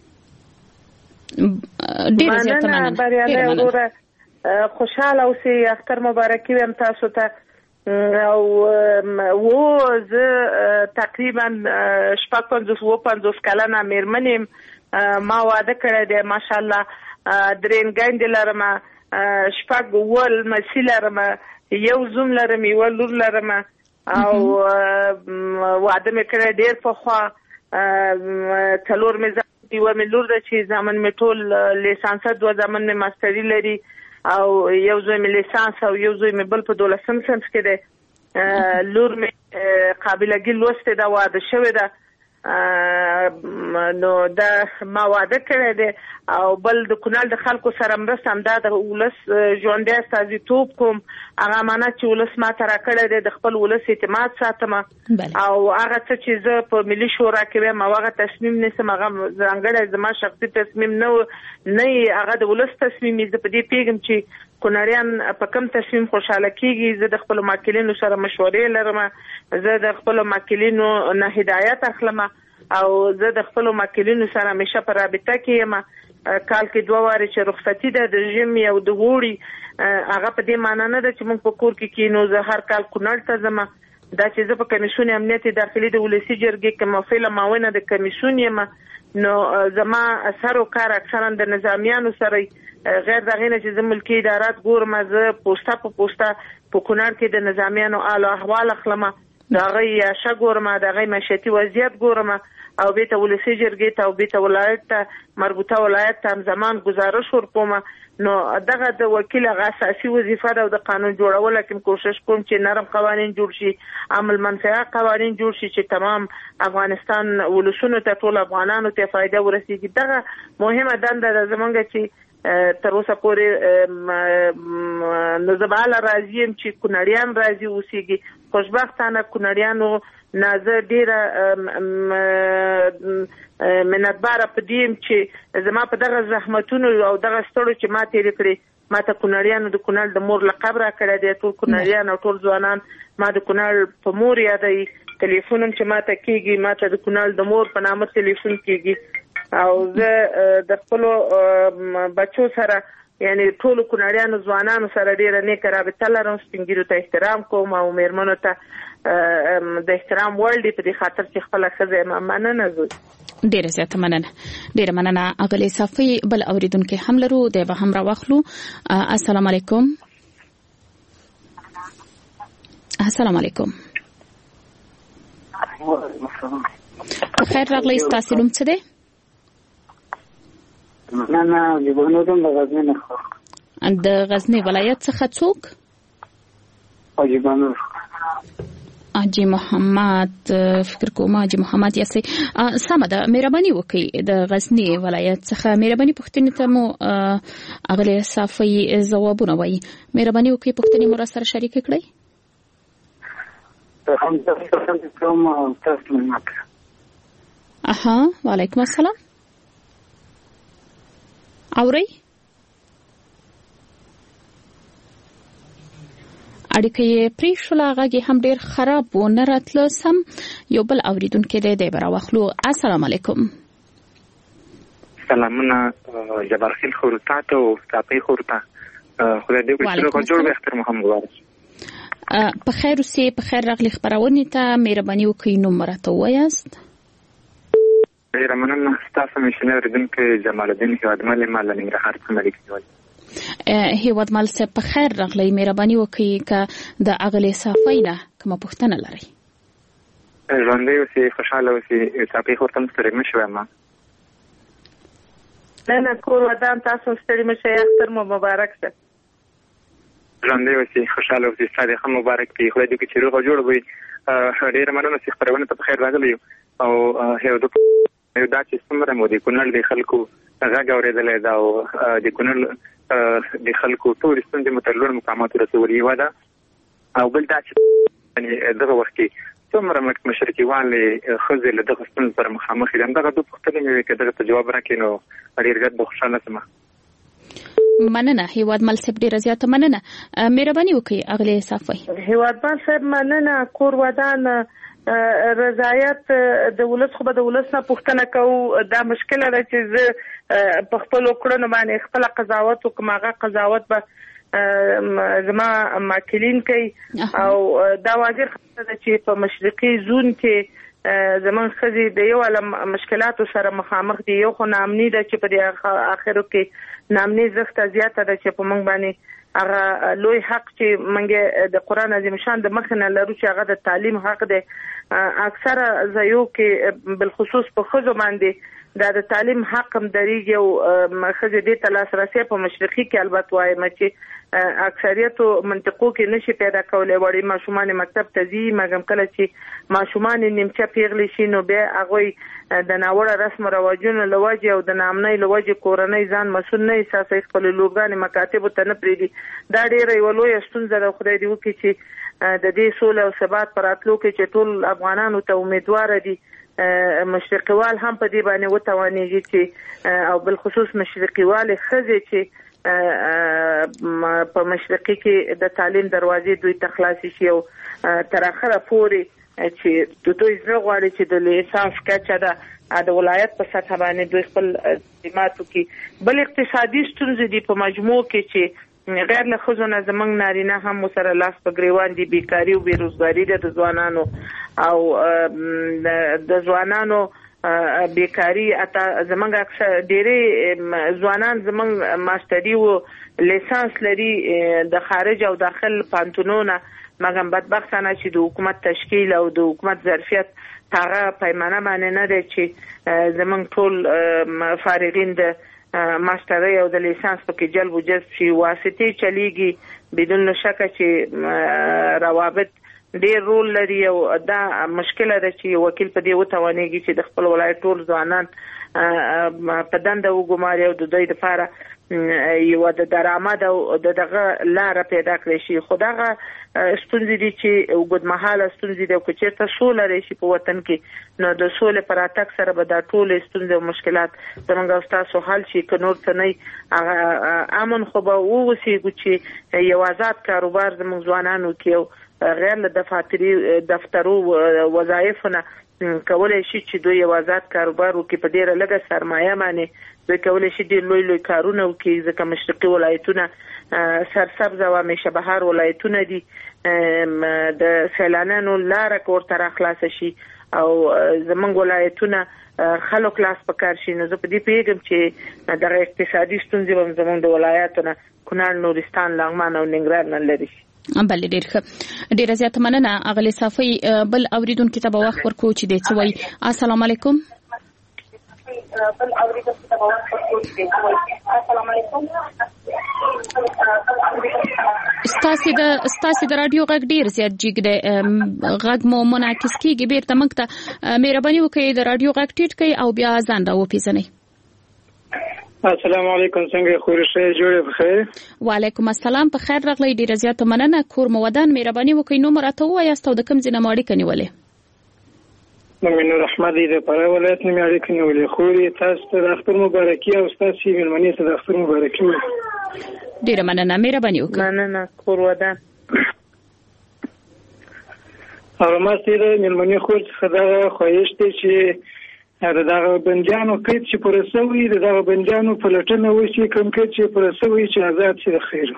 ډیر زیاته مننه. بریاله وروره خوشاله اوسئ. اختر مبارکي ویم تاسو ته. او زه تقریبا 55 کلنه میرمنیم. ما واده کړی دی ماشاءالله. درین ګاندې لرم، 6 مسی لرم، یو زوم لرم، یو لور لرم او واده مې کړی ډیر پخوا. 4 مې یو مې لور ده چې زمن مې ټول لیسانس، 2 زمن مې ماستری لري او یو زوی مې لیسانس او یو زوی مې بل په 12م صنف کې ده. لور مې قابلګي لوسته ده، واده شوې ده. نو دا ما واده کړی دی او بل د کونړ د خلکو سره مرسته هم دا د ولس ژوندی استازیتوب کوم. هغه امانت چې ولس ما ته راکړی دی د خپل ولس اعتماد ساتم او هغه څه چې زه په ملي شورا کې ویم هغه تصمیم نیسم. هغه ځانګړی زما شخصي تصمیم نه هغه د ولس تصمیم. زه په دې پیغام چې کونړیان په کوم تصمیم خوشاله کیږي، زه د خپل ماکلینو سره مشورې لرم، زه د خپل ماکلینو نه هدایت اخلم او زه د خپل ماکلینو سره همیشه په رابطه کې یم. کال کې 2 واره چې رخصتي ده د ژمي او د اوړي، هغه په دې معنی نه ده چې موږ په کور کې کینو. زه هر کال کونړ ته ځم. دا چې زه په کمیسیون امنیت داخلي د ولسی جرګې کې موفله معاونه د کمیسیون یم، نو زما اثر او کار اکثرا د نظامیانو سره غیر دغه نه چې د ملکی ادارات ګورم. زه پوسټه په کونړ کې د نظامیانو اعلی احوال اخلم، دا غي شګورم، دا غي معیشتي وضعیت ګورم او به ته ولسی جرګې ته او به ته ولایت ته مربوطه ولایت ته زمان گزارش ورکوم. نو دغه د وکیل غا اساسي وظیفه ده او د قانون جوړول کوم کوشش کوم چې نرم قوانين جوړ شي، عمل منفعه قوانين جوړ شي چې تمام افغانستان ولسونو ته، ټول افغانانو ته فائدہ ورسیږي. دغه مهمه دنده ده زمونږ چې تر اوسه پورې نو زباله راځي چې کونړیان راځي اوسېږي. خوشبختانه کونړیانو نازه ډیره مننتباره په دې چې زما په دغه زحمتونو او دغه ستړو چې ما تیر کړی، ما ته کونړیانو د کونړ د مور لقب را کړی دی. ټول کونړیان او ټول ځوانان ما د کونړ په مور یادوي. ټلیفون هم چې ما ته کېږي، ما ته د کونړ د مور په نامه ټلیفون کېږي او زه د خپل بچو سره یعنی ټول کونړیانو ځوانانو سره ډیره نیکه رابطه لرم. سپینګیرو ته احترام کوم او میرمنو ته د احترام وړ دي په دې خاطر چې خپل ښځه مننه. زوی ډیره زیاته مننه اغلی صافي. بل اوریدونکو هم لرو د به هم راوخلو. السلام علیکم. السلام علیکم. خیر راغلی. تاسو کوم څه دی؟ نه جبانودم د غزنی نه. د غزنی ولایت څخه څوک؟ جبانود. حاجی محمد فکر کوم حاجی محمد یاسي. سمه ده، مهرباني وکړئ د غزنی ولایت څخه مهرباني پوښتنې ته مو اغلی صافي ځوابونه وایي. مهرباني وکړئ پوښتنې مو را سره شریک کړئ. وعلیکم السلام. اورئ؟ اړیکې پریښول هغه هم ډیر خراب و نه راتله سم. یو بل اوریدونکو دی برا واخلو. السلام علیکم. سلامونه جبارخیل خورتا ته او صافي خورتا. خدای دې وکړي جوړ به اختر محمد مبارک. په خیر اوسې. په خیر راغلی خبرونه ته مهرباني وکړئ نو مرته وایاست. ډیر مننه. تاسو مشنه ردونکو جمال الدین هیوادمل مال ننګرهار څخه ملک نیول. هیوادمل صاحب په خیر راغلی. مهرباني وکړئ ک د اغلی صافي نه کومه پوښتنه لرئ؟ ژوندۍ اوسې، خوشاله اوسې. صافي خورتم ستړي مشوي ما. نه کور ودان تاسو ستړي مشي. اختر مو مبارک شه. ژوندۍ اوسې، خوشاله اوسې. صادق مبارک دی. خدای دې چې روغ جوړ وي. ډیر مننه چې خبرونه ته په خیر راغلی او هیو دا چې څومره مو د کونړ د خلکو غږ اورېدلی دا او د کونړ د خلکو ټول ستونزې مو تر لوړ مقاماتو رسولي وه ده. او بل دا چې دغه وخت کې څومره مشرقیوالې ښځې له دغه ستونزو سره مخامخ دي. همدغه دوه پوښتنې مې وې که دغه ته جواب راکړې نو ډېر زیات به خوشحاله شم. مننه هیوادمل صاحب، ډیره زیاته مننه. مهرباني وکړئ اغلی صافي. هیوادمل صاحب مننه. کور ودان رضایت د ولس خو به د ولس نه پوښتنه کوو. دا مشکله ده چې زه په خپل کړنو باندې خپل قضاوت وکم. هغه قضاوت به زما ماکلین کوي او دا واضح خبره ده چې په مشرقي زون کې زمون خزي د یو علم مشکلاتو سره مخامخ دي. یو خو نامني ده چې په دې اخرو کې نامني زخت زیاته ده چې په موږ باندې هغه لوی حق چې موږ د قران عظیم شان د مخ نه لرو چې هغه د تعلیم حق ده. اکثره ځایو کې بالخصوص په خزو باندې د تعلیم حق هم درېږي او خزه دې ته لاسرسي په مشرقي کې البته وایم چې اکثریت منطقو کې نشي پیدا کولای. وړي ماشومان مکتب ته ځي مګم کله چې ماشومان نیمچه پیغلي شي نو بیا هغه د ناوړه رسم رواجونو لوجه او د نامنۍ لوجه کورنۍ ځان مسؤل نه احساسوي، خپل لوګان مکاتب ته نه پریدي. دا ډیره یو لوی ستونزه ده. خدای دې وکړي چې د دې سوله او ثبات پر راتلو کې چې ټول افغانانو ته امیدوار دي مشرقیوال هم په دې باندې وتوانېږي چې او بل خصوص مشرقیوال خزه چې په مشرقي کې د تعلیم دروازې دوی تخلاصي شي او تر اخره پورې چې دوی زړه غواړي چې د لیسانس کچه د ولایت په سطح باندې دوی خپل خدماتو کې بل اقتصادي ستونزې دي په مجموع کې چې غیر له خزونه زمنګ نارینه هم سره لاس په ګریوان دي. بیکاری او بیروزګاری د ځوانانو او د ځوانانو بیکاری اته زمنګ اکثر ډېری ځوانان زمنګ ماستری او لیسانس لري د خارج او داخل پانتونونه مګم بدبختانه چې د حکومت تشکیل او د حکومت ظرفیت هغه پیمانه باندې نه دی چې زمنګ ټول فارغین د ماستری او د لیسانس په کې جلب او جذب شي. واسطې چلیږي بدون شک چې روابط ډېر رول لري او دا مشکله ده چې وکیل په دې وتوانېږي چې د خپل ولایت ټول ځوانان په دنده وګماري او د دوی لپاره یو د درآمد او دغه لار پیدا کړی شي. خدای ستونزې دي چې وګدمحاله ستونزې دي او چې ته سوله راشي په وطن کې نو د سولې پر اتک سره به دا ټول ستونزې او مشکلات زموږ او تاسو حل شي. که نور څه نه امن خو به ووسیږو چې یو آزاد کاروبار زموږ ځوانانو کې غیر له دفترو وظایفونه کولای شي چې دوی یو آزاد کاروبار وکړي په ډیره لږه سرمایه باندې دوی کولای شي ډیر لوی لوی کارونه وکړي ځکه مشرقي ولایتونه سرسبز او همیشه بهار ولایتونه دي. د سیلانانو لاره ورته راخلاص شي او زمونږ ولایتونه خلک لاس په کار شي. نو زه په دې پیغام چې دغه اقتصادي ستونزې هم زمونږ د ولایتونو کونړ، نورستان، لغمان او ننګرهار نه لري. بل ډیر زیات مننه اغلی صافي. بل اوریدونکو ته به وخت ورکو چې د څوي. السلام علیکم. بل اوریدونکو ته به وخت ورکو چې د څوي. السلام علیکم. ستاسو د رادیو غږ ډیر زیات جګ دی، غږ مو منعکس کیږي. بیرته موږ ته مهرباني وکړئ د رادیو غږ ټیټ کړئ او بیا ځان را وپیژنئ. السلام علیکم، څنګه خورشه جوړه بخیر؟ وعلیکم السلام، په خیر راغلی. ډیر زیات مننه. کور مودان مهرباني وکړئ نو مرته وایاست او د کوم ځای نه اړیکه نیولې؟ مؤمن رحمت دې په ولایت نه اړیکه نیولې. خوري تاسو ته د اختر مبارکي او تاسو مېلمنې ته د اختر مبارکي. ډیر مننه، مهرباني وکړئ. مننه. کور ودان او ما سره مېلمنې خور څخه دا خواهش دی چې دغه بندیانو قید چې پرسوي دغه بندیانو په لټنه وشي، کوم کې چې پرسوي چې آزاد شي د خیر.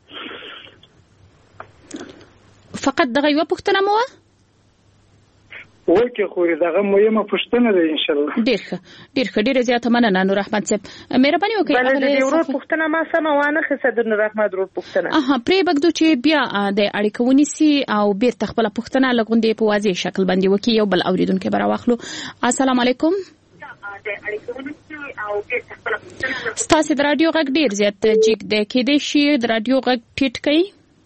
فقط دغه یو پوښتنه مو وکه خو دغه مهمه پوښتنه ده ان شاء الله. ډیر زیات مننه نور احمد صاحب. مهرباني وکړئ اغلی ورو پوښتنه ما سم وانه خسه د نور احمد ورو پوښتنه. پرې بګدو چې بیا د اړیکه ونیسي او بیرته خپل پوښتنه لګوندې په واضح شکل باندې وکي. یو بل اوریدونکو برا واخلو. السلام علیکم. ستاسو د رادیو غږ ډیر زیات جګ دی، کېدای شي د رادیو غږ ټیټ کړئ.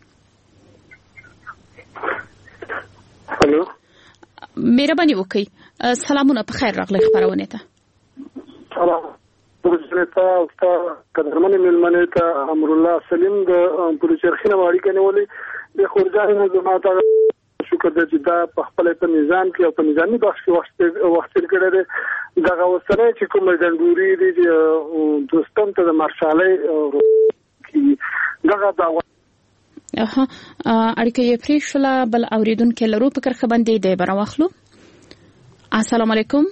الو، مهرباني وکړئ. سلامونه، په خیر راغلی خبرونه ته. سلام ورسره تا قدرمن ملمنه ته امر الله سلیم د پروچرخینه واړی کنه د خورځانو د ماته شکر د جدا په خپل په نظام کې او په نظامی بخش کې وخت کړی دغه وسره چې کوم ډنډوري دي دوستم ته د مارشالۍ کې دغه دا اړیکه یې پریښله. بل اوریدونکو لرو په کرخه باندې دی برا واخلو. السلام علیکم.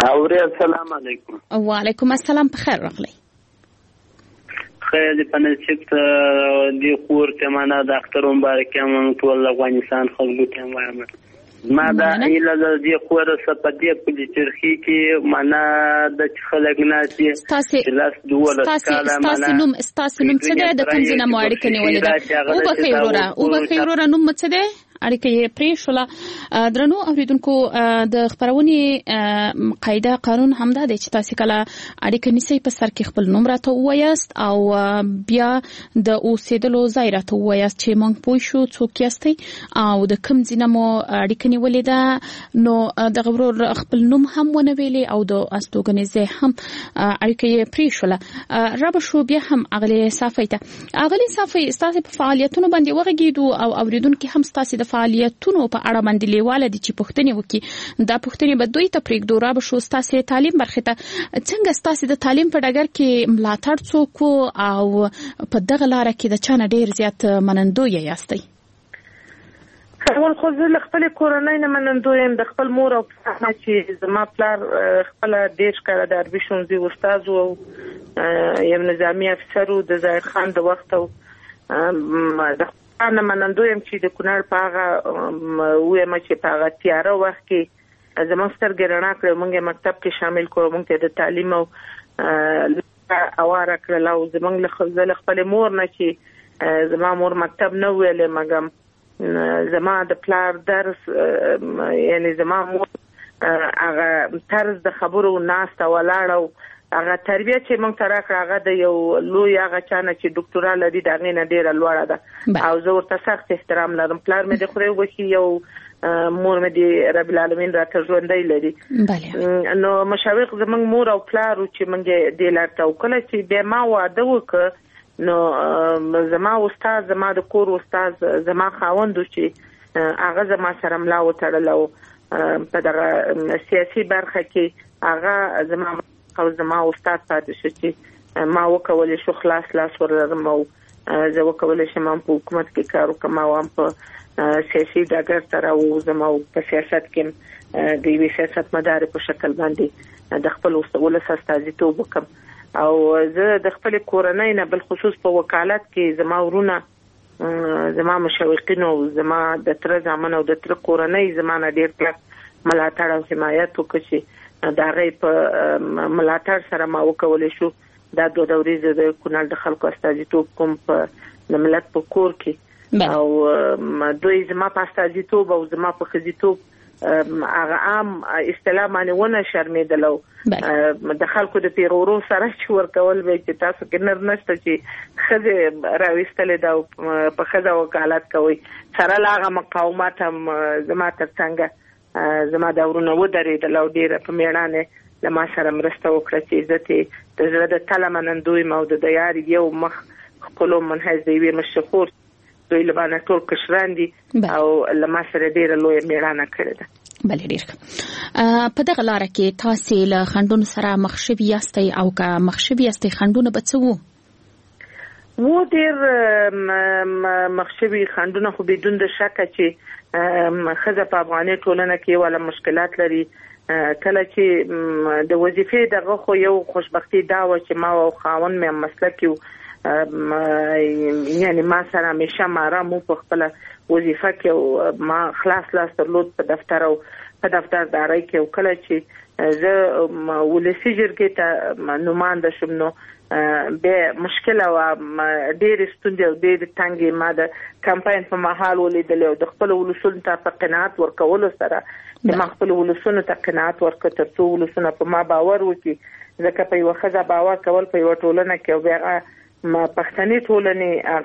السلام علیکم. وعلیکم السلام، په خیر راغلی. خیر په نصیب ته دی خور ته معنا د اختر مبارک هم ټول افغانستان خلکو ته وایم. ما دا ایله د دې خور سپدې په دې چرخي کې معنا د خلک ناسي لاس دوله کاله معنا استاسو نوم څه دی؟ د کوم ځای نه مو اړیکه نیولې ده؟ او بخیرورا نوم څه دی؟ اړیکه یې پرې شوله. درنو اوریدونکو، د خبرونې قاعده قانون همدا دی چې تاسو کله اړیکه نیسئ په سر کې خپل نوم راته ووایاست او بیا د اوسېدلو ځای راته ووایاست چې موږ پوه شو څوک یاستئ او د کوم ځای نه مو اړیکه نیولې ده. نو د غبرور خپل نوم هم ونه ویلې او د استوګنې ځای هم اړیکه یې پرې شوله. را به شو بیا هم اغلی صافی ته اغلی صافی ستاسو په فعالیتونو باندې وغږیدو او اوریدونکو هم ستاسو د فعالیتونو په اړه باندې لیواله دي چې پوښتنې وکړي. دا پوښتنې به دوی ته پرېږدو. را به شو ستاسو تعلیم برخه ته څنګه ستاسو د تعلیم په ډګر کې ملاتړ څوک او په دغه لار کې د چانه ډیر زیات منندوی یاستئ؟ اول خو زه خپل کورنۍ نه منندویم، د خپل مور او پلار چې زما پلار خپل ډیر کار د عربي ښوونځي استاد او یو نظامی افسر و د ظاهر خان د وخت او انا منندویم چې د کونړ په هغه وایم چې په هغه تیاره وخت کې زموږ سترګې رڼا کړې، موږ مکتب کې شامل کړو، موږ ته د تعلیم او اواره کړل او زموږ له خپل مور نه چې زما مور مکتب نه ویلې مګم زما د پلار درس یعنی زما مور هغه طرز د خبرو ناسته ولاړه هغه تربیه چې موږ تر هغه د یو لوی هغه چانه چې ډاکټورا لري دا نه ډیره لوړه ده او زه ورته سخت احترام لرم. پلار مې د خوري وکي یو مور مې د رب العالمین راته ژوندۍ لري. نو مشاوق زمونږ مور او پلار چې موږ د لارته وکړه چې به ما واده وکړ نو زما استاد زما د کور استاد زما خاوند چې هغه زما سره ملا وتړل په دغه سیاسي برخه کې هغه زما او زما استاد پاتې شو چې ما وکولې شو خلاص لاس ورلرم او زه وکولې شم په حکومت کې کار وکم او په سیاسي ډګر سره او زما په سیاست کې د وی سیاست مدار په شکل باندې د خپل ولس استازیتوب وکم او زه د خپل کورنۍ نه بل خصوص په وکالت کې زما ورونه زما مشوقین او زما د تر ځامن او د تر کورنۍ زمانه ډیر کلک ملاتړ او حمایت وکړي. دا غي په ملاتړ سره ما وکولې شو دا دوه دورې د کونړ د خلکو استازیتوب کوم په ملت په کور کې او دوی زما په استازیتوب او زما په خزیتوب هغه عام اصطلاح باندې ونه شرمېدلو د خلکو د پیغورو سره چې ورکول به چې تاسو کې نر نشته چې خزه راويستلې دا په خزه وکالت کوي سره لاغه مقاومت هم زما ترڅنګ زما دا ورونه ودرېدل او ډیره په میړانه لما سره مرسته وکړه چې عزت د زړه د تله منندوی مو د یار یو مخ خپل منحز دی مشخور دوی لبانه ټول کشران دي او لما سره ډیره لوی میړانه کړې ده. بل ډیر په دغه لار کې تاسو له خندونو سره مخشبي یاستئ او که مخشبي یاستئ خندونه بڅو و ډیر مخشبي خندونه خو بدون د شک چې خزه په افغاني ټولنه کې ولا مشکلات لري. کله چې د وظیفې دغه خو یو خوشبختی دا و چې ما او خاون مې مسلک یعنی ما سره همیشه مارامو په خپل وظیفه کې ما خلاص لاس درلود په دفتر او په دفترداري کې او کله چې زه ولسی جرګې ته نماینده شوم نو به مشکل او ډېر ستوندې او ډېر تنګي ما د کمپاین په محل ولیدل او د خپل ولسونو ته قناعت ورکول سره د خپل ولسونو ته قناعت ورکړ تر څو ولسونه په ما باور وکړي ځکه په یو خزه باور کول په یو ټولنه کې او بیا ما پښتني ټولنه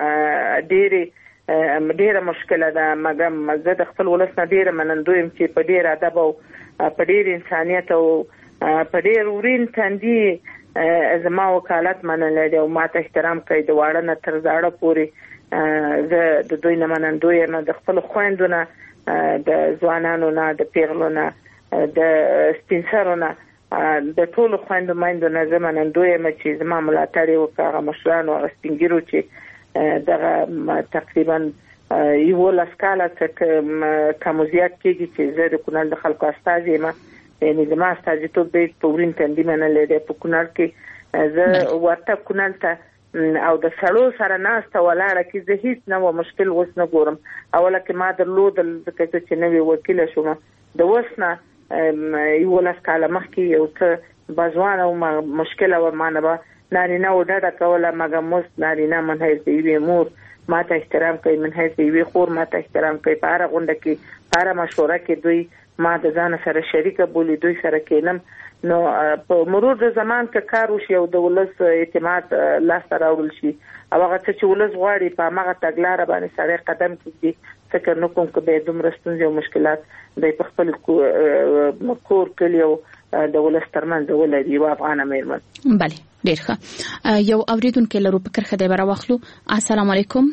هغه ډېر مشکله ده مګر زه د خپل ولس نه ډېر منندویم چې په ډېر ادب او په ډېر انسانيت او په ډېر ورین تندي زما وکالت منل او ما ته احترام کوي د واړه نه تر زاړه پورې زه د دوی نه منندوی نه د خپل خويندونه د ځوانانو نه د پیغلو نه د سپینسرو نه د ټولو خويندو مایندو نه زه منندوی یم چې زما ملاتړ وکړه مشرانو او سپینګیرو چې دغه تقریبا یو لاسکاله څخه کومزیات کېږي چې زه د کونړ د خلکو استازی یم یعنی زما استاجیتوب د پورین تندې منلې ده په کونړ کې زه ورته کونړ ته او د سړو سره ناسته ولاړه کې زه هیڅ نه و مشکل اوس نه ګورم. اوله کې ما درلودل ځکه چې نوې وکیله شوم د اوس نه 11 کاله مخکې یو څه بازوانه او مشکل و مانه به نارینه و ډډه کوله مګر موږ نارینه من هیڅ دی مور ما ته احترام کوي من هیڅ دی خور ما ته احترام کوي په هر غونډه کې په هر مشوره کې دوی ما د ځان سره شریکه بولی دوی سره کینم. نو په مرور د زمان کې کار وشي او د ولس اعتماد لاس راوړل شي او هغه چې ولس غواړي په هغه تګلارې باندې سره قدم کېږي فکر نه کوم چې به دومره ستونزې او مشکلات د خپل کور کلی او د ولس ترمنځ ولري او افغان مېرمن. بله ډیر ښه. یو اوریدونکو لرو فکر خدای برا واخلو. السلام علیکم.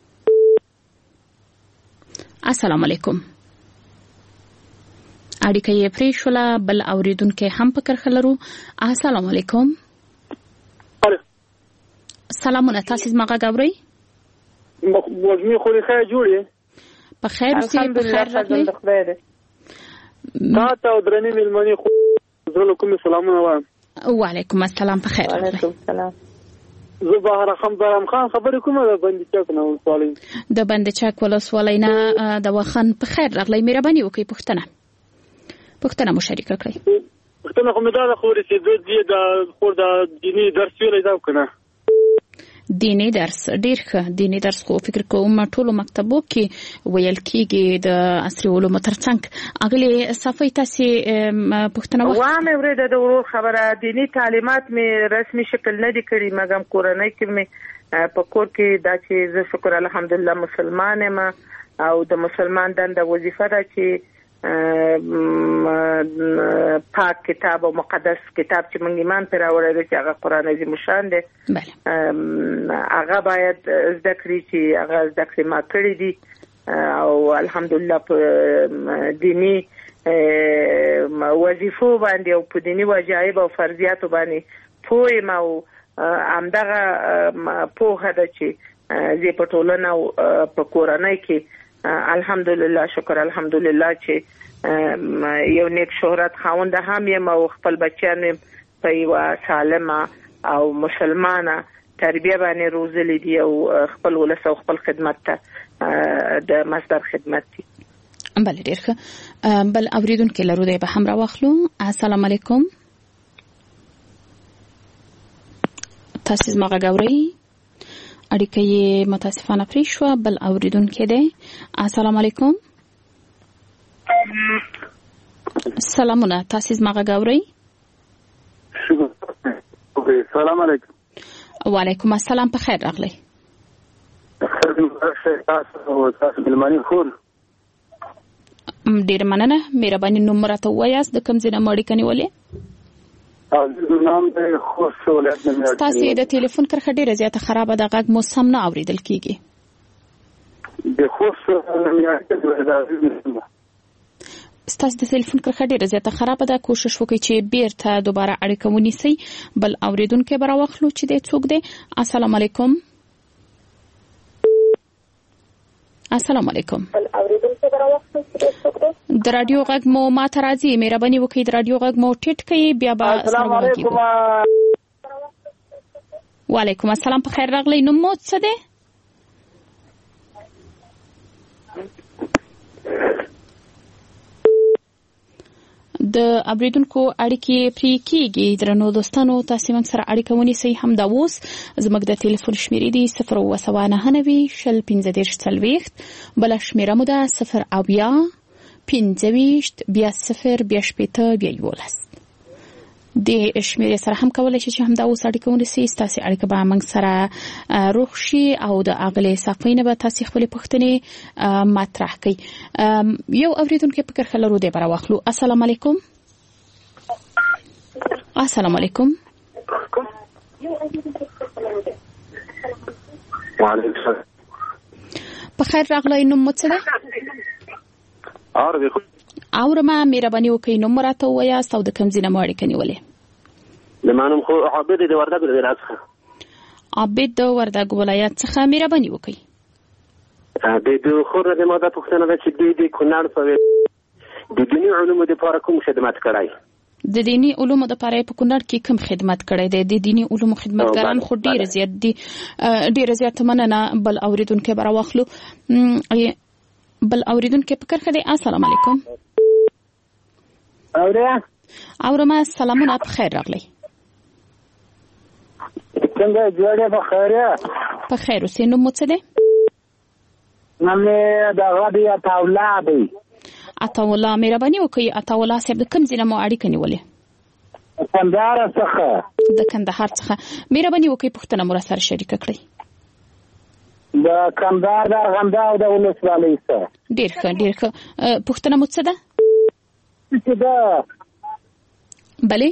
السلام علیکم. اړیکه یې پرې شوله بل اوریدونکو هم فکر خلرو. السلام علیکم. سلامونه تاسو زما غوړی وزمي خو ښه جوړې په خیر اوسې په خیر راغلی تا ته درنې ملمنې خو زه کوم سلامونه وایم. وعلیکم السلام په خیر راغلی. وعلیکم السلام. زه بهر خان خبرې کومه د بندچک نه ولسوالۍ د بندچک ولسوالۍ نه د وخان په خیر راغلی. مهرباني وکړئ پوښتنه مو شریکه کړئ. پوښتنه خو مې دا خبرې چې د خور د دیني درس ویلې دا کنه دیني درس ډیر ښه. دیني درس خو فکر کوم ټولو مکتبو کې ویل کېږي د عصري علومو ترڅنګ. اغلی صفای تاسو پوښتنه وکړه. وامه ورته د ورور خبره دینی تعلیمات مې رسمي شکل نه دي کړی مګم کورنۍ کې مې په کور کې دا چې زه شکر الحمدلله مسلمان یم او د مسلمان دنده وظیفه ده چې پاک کتاب او مقدس کتاب چې موږ ایمان پر راوړی دی چې هغه قرآن عظیم شان دی هغه باید زده کړي چې هغه زده کړي ما کړی دي او الحمدلله په دینی وظیفو باندې او په دینی واجب او فرضیاتو باندې پوهه او همدغه پوهه ده چې زه په ټولنه او په کورنۍ کې الحمدلله شکر الحمدلله چې یو نیک شهرت خاوند هم یم او خپل بچیان په یو سالمه او مسلمانه تربیه باندې روزلې دي او خپل ولس او خپل خدمت ته د مصدر خدمت دي. بل ډیر ښه. بل اوریدونکو لرو دی به هم راوخلو. السلام علیکم. تاسو زما غوړی اړیکه یې متاسفانه پرې شو. بل اوریدونکو دی. السلام علیکم. سلامونه تاسو زما غوړی. سلام علیکم. وعلیکم السلام په خیر راغلی. تاسو بلمانی خور ډیر مننه. مهرباني نوم راته وایاست د کوم ځای نه اړیکه نیولې؟ نام د خوست ولایت نه. تاسو د ټلیفون کرښه ډیره زیاته خرابه ده غږ مو سم نه اوریدل کیږي. د خوست تاسو د ټلیفون کرښه ډیره زیاته خرابه ده. کوشش وکړئ چې بیرته دوباره اړیکه ونیسئ. بل اوریدونکو به راوخلو چې د څوک دی. السلام علیکم. السلام علیکم. د رادیو غږ مو ما ته راځي. مهرباني وکړئ د رادیو غږ مو ټیټ کړئ بیا به. السلام علیکم. وعلیکم السلام په خیر راغلی. نوم مو څه دی؟ د اوریدونکو اړیکې پرې کیږي. درنو دوستانو تاسو موږ سره اړیکه ونیسئ. هم دا اوس زموږ د ټلیفون شمیرې دي 0299040 بل شمیره مو ده 025 بیا 0 بیا 8 بیا 11. د شمیرې سره هم کولای شئ چې هم دا اوس اړیکه ونیسئ. تاسو اړیکه به موږ سره روغ شي او د اغلې صفینه به تاسو خپل پوښتنې مطرح کړئ. یو اوریدونکو فکر خلرو دی برا واخلو. السلام علیکم. السلام علیکم. وعلیکم السلام. په خیر راغلی. نوم مو څه دی؟ اورما مهرباني وکړئ نوم راته ووایاست او د کوم ځای نه مو اړیکه نیولې؟ زمانم خو عابد د وردګ ولایت څخه. عابد د وردګ ولایت څخه مهرباني وکړئ. د خور د ماده پوښتنه ده چې د کونړ په د دینی علومو لپاره کوم خدمات کړای؟ د دینی علومو لپاره په کونړ کې کوم خدمات کړی دی؟ د دینی علومو خدمتګاران خو ډیر زیات دي، ډیر زیات مننه. بل اوریدونکو برا واخلو. بل اوریدونکو په کرخه دی. السلام علیکم. اورما سلامونه، په خیر راغلی. څنګه جوړه په خیره؟ په خیر اوسې. نوم مو څه دی؟ نوم یې د غدی عطاولا دی. عطاولا، مهرباني وکړئ عطاولا صاحب د کوم ځای نه مو اړیکه نیولې؟ کندهار څخه. د کندهار څخه. مهرباني وکړئ پوښتنه مو سره شریکه کړئ. د کندهار د ارغنداو د ولسوالۍ څخه. ډیر ښه ډیر ښه. پوښتنه مو څه ده؟ بله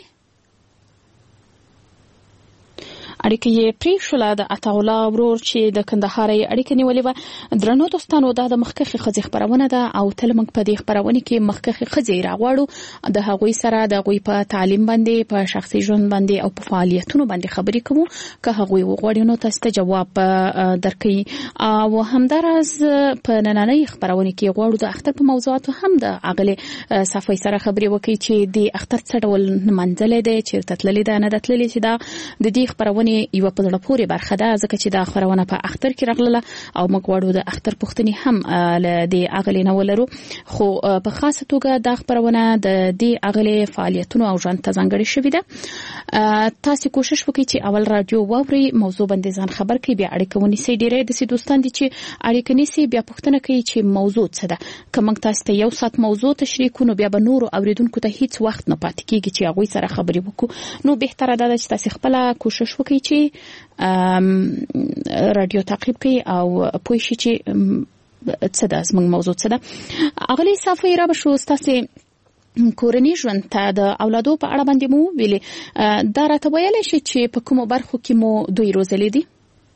اړیکه یې پریښوله د عطاولا ورور چې د کندهار اړیکه نیولې وه. درنو دوستانو، دا د مخکښې ښځې خپرونه ده او تل موږ په دې خپرونه کې مخکښې ښځې راغواړو، د هغوی سره د هغوی په تعلیم باندې، په شخصي ژوند باندې او په فعالیتونو باندې خبرې کوو. که هغوی وغواړي نو تاسو ته جواب درکوي. او همداراز په نننۍ خپرونه کې غواړو د اختر په موضوعاتو هم د اغلې صفوي سره خبرې وکړي چې د اختر څه ډول منځلې ده، چیرته تللې ده، نه ده تللې، چې دا د دې خپرونې یو په زړه پورې برخه ده، ځکه چې دا خبرونه په اختر کې راغله او موږ غواړو د اختر پوښتنې هم د اغلې نه ولرو. خو په خاصه توګه دا خبرونه د دې اغلې فعالیتونو او ژوند ته ځانګړې شوې ده. تاسو کوشش وکړئ چې اول رادیو واورئ، موضوع باندې ځان خبر کړئ، بیا اړیکه ونیسئ. ډېری داسې دوستان دي چې اړیکه نیسي بیا پوښتنه کوي چې موضوع څه ده. که موږ تاسو ته یو ساعت موضوع تشریح کړو، بیا به نورو اوریدونکو ته هیڅ وخت نه پاتې کیږي چې هغوی سره خبرې وکړو. نو بهتره ده چې تاسو خپل کوشش وکړئ چې رادیو تعقیب کړئ او پوه شئ چې څه ده زموږ موضوع څه ده. اغلې صافي را بشو تاسو کورنۍ ژوند ته د اولادو په اړه باندې مو ویلې، دا راته ویلی شي چې په کومو برخو کې مو دوی روزلي دي؟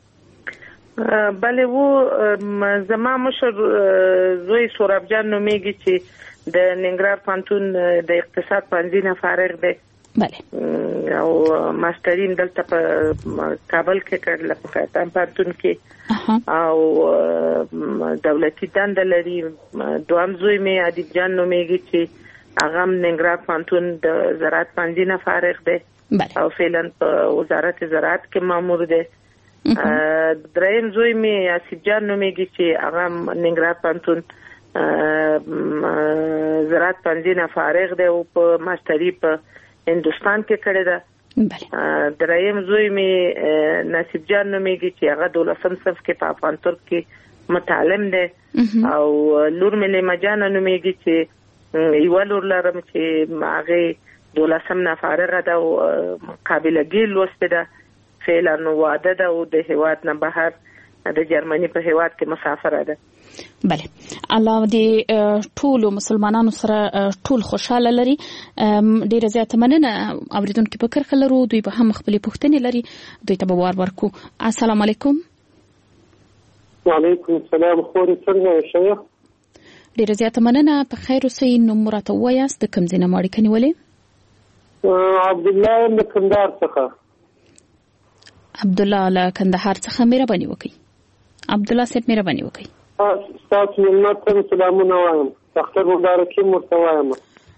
بله، و زما مشر زوی سوراب جان نومیږي چې د ننګرهار پوهنتون د اقتصاد پوهنځي نه فارغ دی. بله. او ماسترین دلته په کابل کې کړل، په کاتان پوهنتون کې، او دولتي دنده لري. دوام زوی مې ادیب جان نومیږي چې هغه ننګرهار پوهنتون د زراعت پوهنځي نه فارغ دی او فعلا په وزارت زراعت کې مامور دی. دریم زوی مې اسیب جان نومیږي چې هغه ننګرهار پوهنتون زراعت پوهنځي نه فارغ دی او په ماستري په هندوستان کې کړی ده. دریم زوی مې نصیب جان نومیږي چې هغه 12م صف کې په افغان ترک کې متعلم دی. او لور مې لیما جان نومیږي چې یو لور لرم چې هغه 12م نه فارغه ده او قابله ګیل لوسته ده، فعلا واده ده او د هیواد نه بهر د جرمني په هیواد کې مسافره ده. بله، الله دې ټول مسلمانانو سره ټول خوشاله لري. ډیره زیاته مننه. اوریدونکو په کرخه لرو، دوی به هم خپل پوښتنې لري، دوی ته به وار ورکو. السلام علیکم. وعلیکم السلام. خوري څنګه شیخ؟ ډیره زیاته مننه. په خیر اوسئ. نوم راته ووایاست، د کوم ځای نه مو اړیکه نیولې؟ عبد الله له کندهار څخه. عبد الله له کندهار څخه. مهرباني وکړئ عبد الله صاحب، مهرباني وکړئ. تاسو ملت ته سلامونه وایم، اختر مبارکي مرته وایم.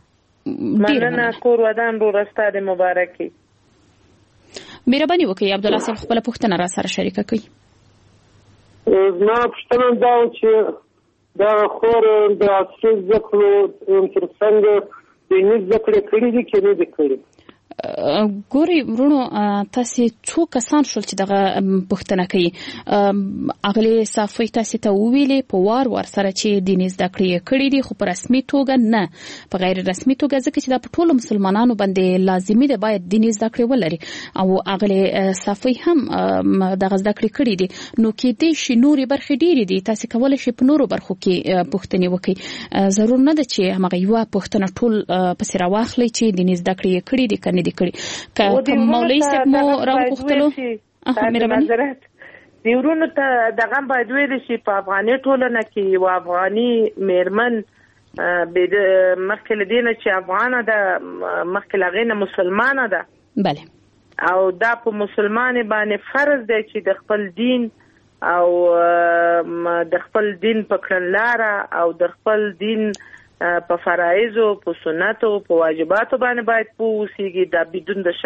مننه. کور ودان رو رستا د مبارکي. مهرباني وکړئ عبد الله صاحب، خپل پوښتنه را سره شریکه کړئ. زما پوښتنه دا و چې دا خور د عصري زده کړو ترڅنګ دیني زده کړې کړې دي که نه دي کړې؟ ګوري ورونو، تاسو څو کسان شول چې دغه پوښتنه کوي؟ اغلی صافي تاسو ته ویلې په وار سره چې دیني زده کړې کړې دي، خو په رسمي توګه نه، په غیر رسمي توګه، ځکه چې دا په ټولو مسلمانانو باندې لازمي ده باید دیني زده کړې ولري. او اغلی صافي هم دغه زده کړې کړې دي. نو کې دې شي نوري برخې ډېرې دي، تاسو کولای شئ په نورو برخو کې پوښتنې وکړئ. ضرور نه ده چې هغه یو پوښتنه ټول پسې راواخلئ چې دیني زده کړې کړې دي کنه دي کړی. که مولوی صاحب مو راوغوښتلو، معذرت، د ورونو ته دغه باید ویل شي په افغاني ټولنه کې یو افغاني میرمن مخکې له دې نه چې افغانه ده، مخکې له هغې نه مسلمانه ده. بله. او دا په مسلمانې باندې فرض دی چې د خپل دین او د خپل دین په کړنلاره او د خپل دین په فرایض او په سنت او په واجباتو باندې باید پوسیږي دا بدون د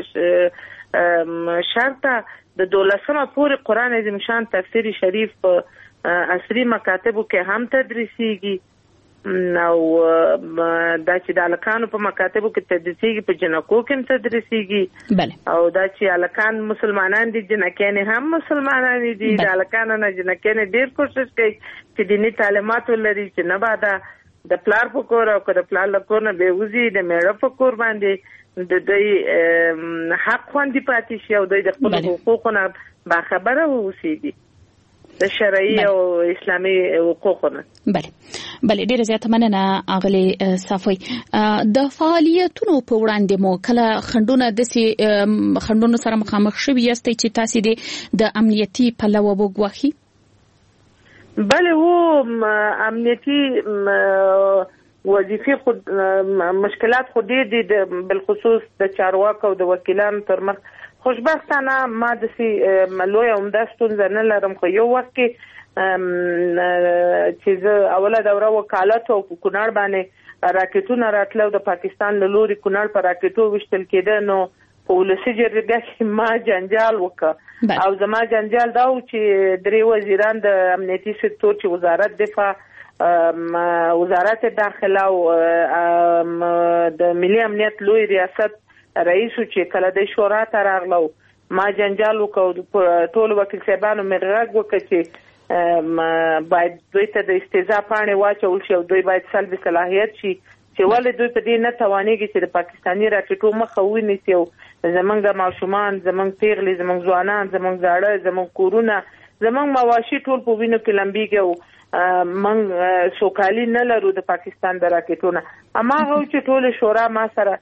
شرط د 12 پورې قرآن عظیم شان تفسیر شریف په عصري مکاتبو کې هم تدریسيږي او دا چې د الکانو په مکاتبو کې تدریسيږي په جنکو کې تدریسيږي او دا چې الکان مسلمانان دي جنکان هم مسلمانان دي د الکانو نه جنکان ډیر کوشش کوي چې دینی تعلیمات ولري چې نه بعد د پلار په کور او د پلار له کور نه به وزي د میړه په کور باندې د دوی حق خوندي پاتې شي او دوی د خپل حقوقونو باخبره اوسېږي د شرعي او اسلامي حقوقونو. بله ډیره زیاته مننه اغلی صافی. د فعالیتونو په وړاندې مو کله خندونو سره مخامخ شوي یاستئ چې تاسو د امنیتي پلوه وګواخي؟ بله و امنیتي وظیفې خود مشکلات خو ډېر دي بالخصوص د چارواکو او د وکیلانو تر مخ. خوشبختانه ما داسې لویه عمده ستونزه نه لرم خو یو وخت کې چې زه اوله دوره وکالت او په کونړ باندې راکټونه راتله او د پاکستان له لوري کونړ په راکټو ویشتل کېده نو په ولسي جرګه کې ما جنجال وکړ او زما جنجال دا و چې 3 وزیران د امنیتي سکتور چې وزارت دفاع وزارت داخله او د ملي امنیت لوی ریاست رئیس چې کله د شورا ته راغلو ما جنجال وکړ ټول وکیل صاحبانو مې غږ وکړ چې باید دوی ته د استیزا پاڼې واچول شي او دوی باید سلب صلاحیت شي چې ولې دوی په دې نه توانېږي چې د پاکستاني راکټو مخه ونیسي او زمونږ ماشومان زمونږ پیغلې زمونږ ځوانان زمونږ زاړه زمونږ کورونه زمونږ مواشي ټول په وینو کې لمبیږي او موږ سوکالي نه لرو د پاکستان د راکټونو. هماغه چې ټول شورا ما سره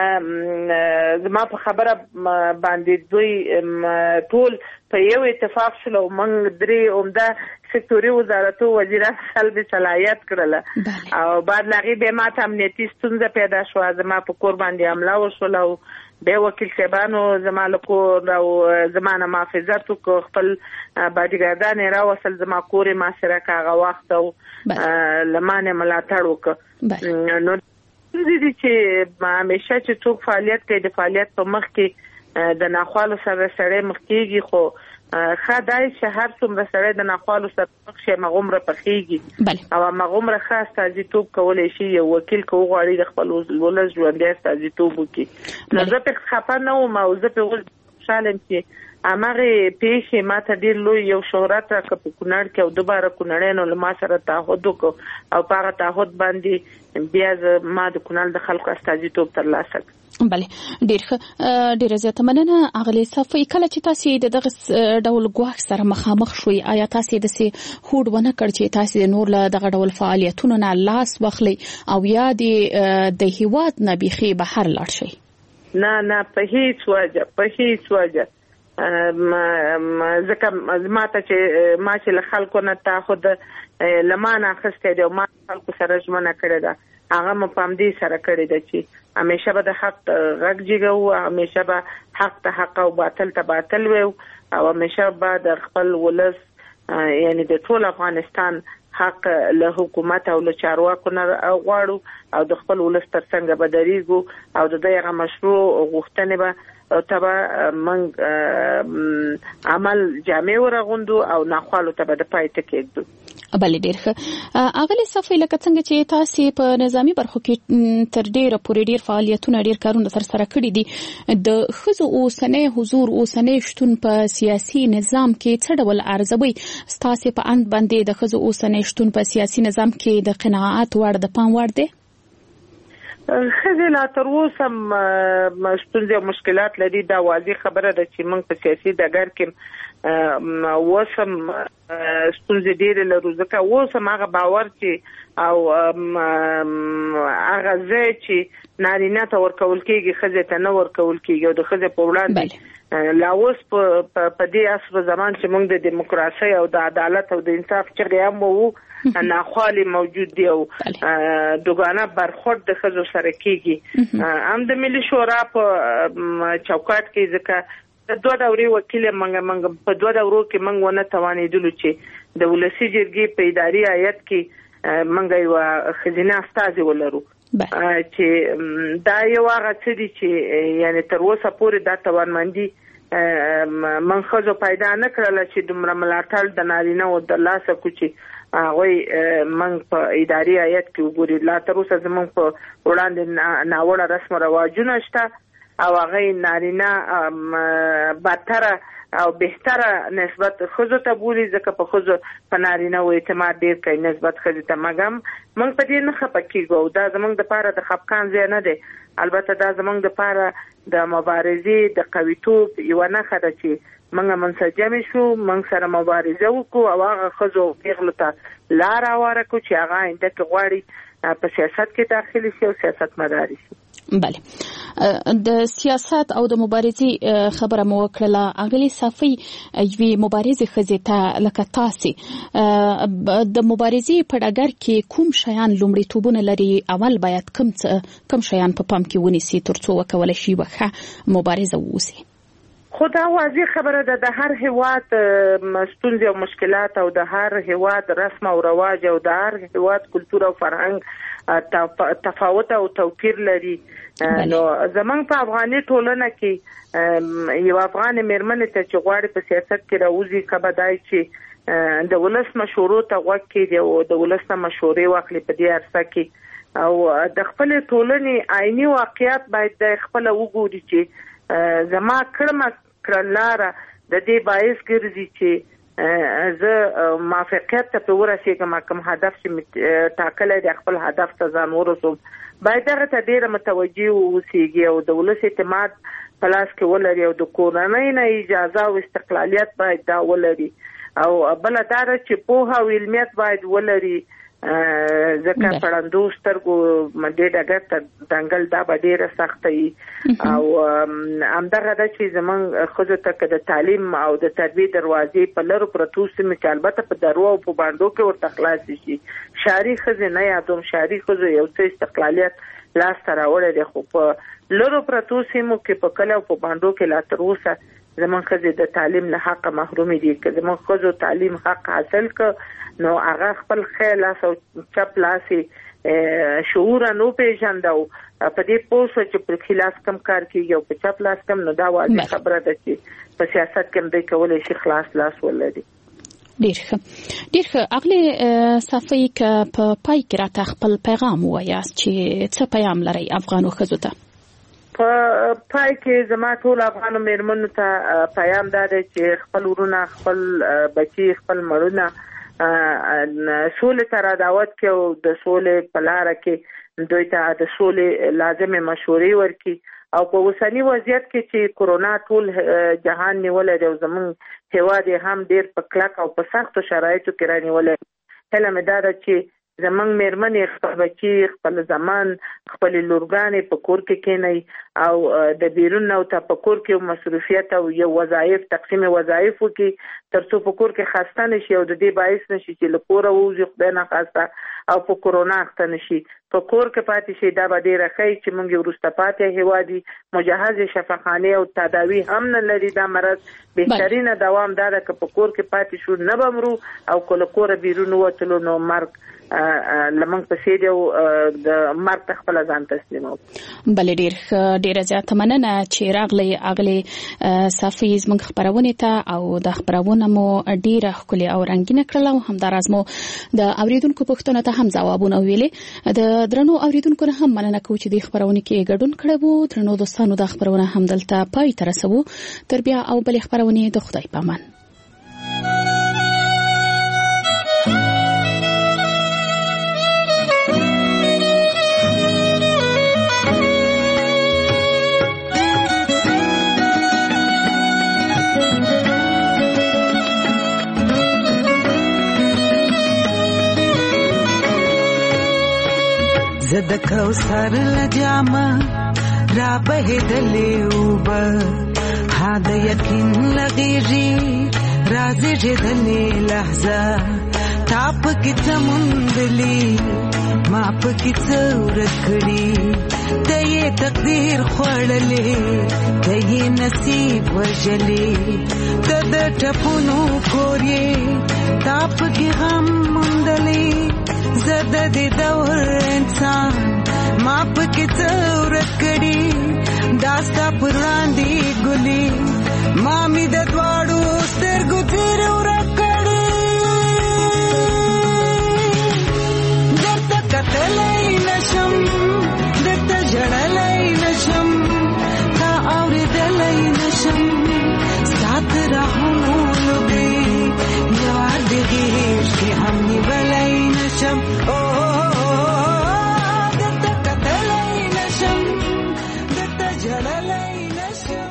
زما په خبره باندې دوی ټول په یو اتفاق شول او موږ 3 عمده سکتوري وزارتو وزیران سلب صلاحیت کړل او بعد لاغي به ماته امنیتي ستونزه پیدا شو زما په کور باندې حمله وشول او به وکیل صاحبانو زما له کور او زمانه محافظت کو خپل باډیګاردان راوصل زما کور ما سره کاغه وخت او لمانه ملاتړ وک نو دي چې همیشه چې څوک فعالیت کوي د فعالیت په مخ کې د ناخوالو سره سره مخ کېږي خو خدای شهر څومره سره د ناخوالو سره مخ شي مغمره پخېږي او مغمره خاص تازیتوب کولای شي یو وکیل کو غواړي د خپل ولز ژوندۍ تازیتوب وکړي. نو زه په خپه نه وم او زه په خوشاله یم چې امغه پیښې ماته ډیر لوی یو شهرت راکړ په کونړ کې او دوباره کونړیانو له ما سره تعهد وکړ او په هغه تعهد باندې بیا ما د کونړ د خلکو استازیتوب ترلاسه کړ. بله ډیر زیاته مننه اغلی صافی. کله چې تاسو دغه ډول ګواښ سره مخامخ شوي آیا تاسو د سي هوډ ونه کړ چې تاسو نور له دغه ډول فعالیتونو نه لاس واخلي او یا د هیواد نه بيخي بهر لاړ شي؟ نه په هیڅ وجه ځکه ماته چې ما چې له خلکو نه تعهد لمانه اخیستی دی او ما خلکو سره ژمنه کړې ده هغه مو په همدې سره کړې ده چې همیشه به د حق غږ جګو همیشه به حق ته حق او باطل ته باطل وي او همیشه به د خپل ولس یعنی د ټول افغانستان حق له حکومت او له چارواکو نه غواړو او د خپل ولس تر څنګ به درېږو او د دغه مشروع غوښتنې به تبا منګ عمل جامع ورغوندو او ناخوالو ته به د پای ته کېږدو. بله ډېر ښه اغلی صافی لکه څنګه چې تاسو په نظامی برخو کې تر ډېره پورې ډېر فعالیتونه ډېر کارونه ترسره کړي دي د ښځو اوسنی حضور اوسنی شتون په سیاسي نظام کې څه ډول ارزوي ستاسو په اند باندې د ښځو اوسنی شتون په سیاسي نظام کې د قناعت وړ د پام وړ دی؟ ښځې لا تر اوسه ستونزې او مشکلات لري دا واضح خبره ده چې موږ په سیاسي ډګر کې اوسم ستونزې ډېرې لرو ځکه اوس هم هغه باور چې او هغه ځای چې نارینه ته ورکول کېږي ښځې ته نه ورکول کېږي او د ښځې په وړاندې لا اوس په دې عصر زمان چې موږ د دیموکراسۍ او د عدالت او د انصاف چغې هم وو ناخوالي موجود دی او دوګانه برخورد د ښځو سره کېږي هم د ملي شورا په چوکاټ کې ځکه د 2 دورې وکیل منګ په 2 دورو کې منګ ونه توانېدلو چې د ولسی جرګې په اداري هیئت کې منګ یو خزینه استازي ولرو چې دا یو هغه څه دي چې یعنی تر اوسه پورې دا توانمندي من خزو پیدا نه کړل چې دومره ملاتړ د نارینه او د لاسه کوچي هغه من په اداري هیئت کې وګوري لا تر اوسه زموږ په وړاندې ناوړه رسم رواجونه شته او هغه نارینه بدتره او بهتره نسبت خزو ته بولی ځکه په خزو په نارینه او اعتماد ډیر کوي نسبت خزو ته مګم موږ په دې نه خپکیږو دا زموږ د پاره د خپکان ځای نه دی البته دا زموږ د پاره د مبارزې د قویتوب یو نه خده چې موږ منسجم شو موږ سره مبارزه وکړو او هغه خزو پیغلو ته لار اواره کو چې هغه انده کې غواړي په سیاست کې داخلي شي او سیاست مداري شي. بله د سیاست او د مبارزې خبره مو وکړه اغلی صافي یوې مبارزې ښځې ته لکه تاسې د مبارزې په ډګر کې کوم شیان لومړیتوبونه لري اول باید کوم شیان په پام کې ونیسي ترڅو وکولای شي وښه مبارزه ووسي؟ خو دا واضح خبره ده د هر هیواد ستونزې او مشکلات او د هر هیواد رسم او رواج او د هر هیواد کلتور او فرهنګ تفاوت او توپیر لري. نو زمونږ په افغاني ټولنه کې یو افغان میرمنې ته چې غواړي په سیاست کې راوځي کبدای چې د ولس مشورو ته غوږ کړي او د ولس مشورې واخلي په دې عرصه کې او د خپل ټولنې عیني واقعیت باید د خپل وګوري چې زما کړنلاره د دې باعث ګرځي چې زه موافقت ته ورسېږم کوم هدف چې ټاکلی دی خپل هدف ته ځان ورسوم باید هغه ته ډېره متوجه اوسېږي او د ولس اعتماد په لاس کې ولري او د کورنۍ نه اجازه او استقلالیت باید دا ولري او بله دا ده چې پوهه او علمیت باید ولري ځکه پړندو سترګو دې ډګر ته دنګل دا به ډېره سخته وي او همدغه ده چې زموږ ښځو ته که د تعلیم او د تربیې دروازې په لرو پرتو سیمو کې البته په درو او په بانډو کې ورته خلاصې شي ښاري ښځې نه یادوم ښاري ښځو یو څه استقلالیت لاسته راوړی دی خو په لرو پرتو سیمو کې په کلي او په بانډو کې لا تر اوسه زموږ ښځې د تعلیم له حقه محرومې دي که زموږ ښځو تعلیم حق حاصل کړ نو هغه خپل ښی لاس او چپ لاس شعوره نو پېژنده او په دې پوه شوه چې په ښي لاس کم کار کېږي او په چپ لاس کم نو دا واضح خبره ده چې په سیاست کې هم دوی کولی شي خلاص لاس ولري. ډېر ښه اغلې صافي که په پای کې راته خپل پیغام ووایاست چې څه پیغام لرئ افغانو ښځو ته؟ په پای کې زما ټول افغانو میرمنو ته پیغام دا دی چې خپل ورونه خپل بچي خپل مړونه سولې ته را دعوت کړي او د سولې په لاره کې دوی ته د سولې لازمې مشورې ورکړي او په اوسني وضعیت کې چې کورونا ټول جهان نیولی دی او زموږ هیواد هم ډېر په کلک او په سختو شرایطو کې رانیولی هیله مې دا ده چې زموږ میرمنې خپل بچي خپل زمان خپل لورګانې په کور کې کېنئ او د بیرون نه ته په کور کې مصروفیت او یو وظایف تقسیم وظایف وکړي ترڅو په کور کې خسته نشي او د دې باعث نشي چې له کوره ووځي خدای ناخواسته او په کورونا اخته نشي په کور کې پاتې شي دا به ډېره ښه چې موږ وروسته پاتې هیواد یو مجهز شفاخانې او تداوي هم نه لري دا مرض بهترینه دوام دا ده که په کور کې پاتې شو نه به مرو او که له کوره بیرون ووتلو نو مرګ لمنګ پسې دی او د مرګ ته خپل ځان تسلیمو. بلې ډېره زیاته مننه چې راغلی اغلې صافي زموږ خپرونې ته او د خپرونه مو ډېره ښکلې او رنګینه کړله او همداراز مو د اوریدونکو پوښتنو ته هم ځوابونه ویلې د درنو اوریدونکو نه هم مننه کوو چې د خپرونې کې ګډون کړی وو. درنو دوستانو د خپرونه هم دلته پای ته رسوو تر بیا او بلې خپرونې د خدای په امان. زد کوثر لجامه را بهدلې وب ها د یقین لغیږي راځي چې دلې لحظه تاپ کی سمندلی ماپ کی څورکړي ته تقدیر خړلې ته نصیب وجلې ته د ټپونو کورې تاپ کی غم مندلې زد دې دور انسان ماپ کی څورکړي داستا پراندې ګلې مامي د دواړو سترګو تیر ورکړې درته کتلای نشم درته جړلای نشم تا اورېدلای نشم سات راهونو لوګي یاد دې کې هم نیولای نشم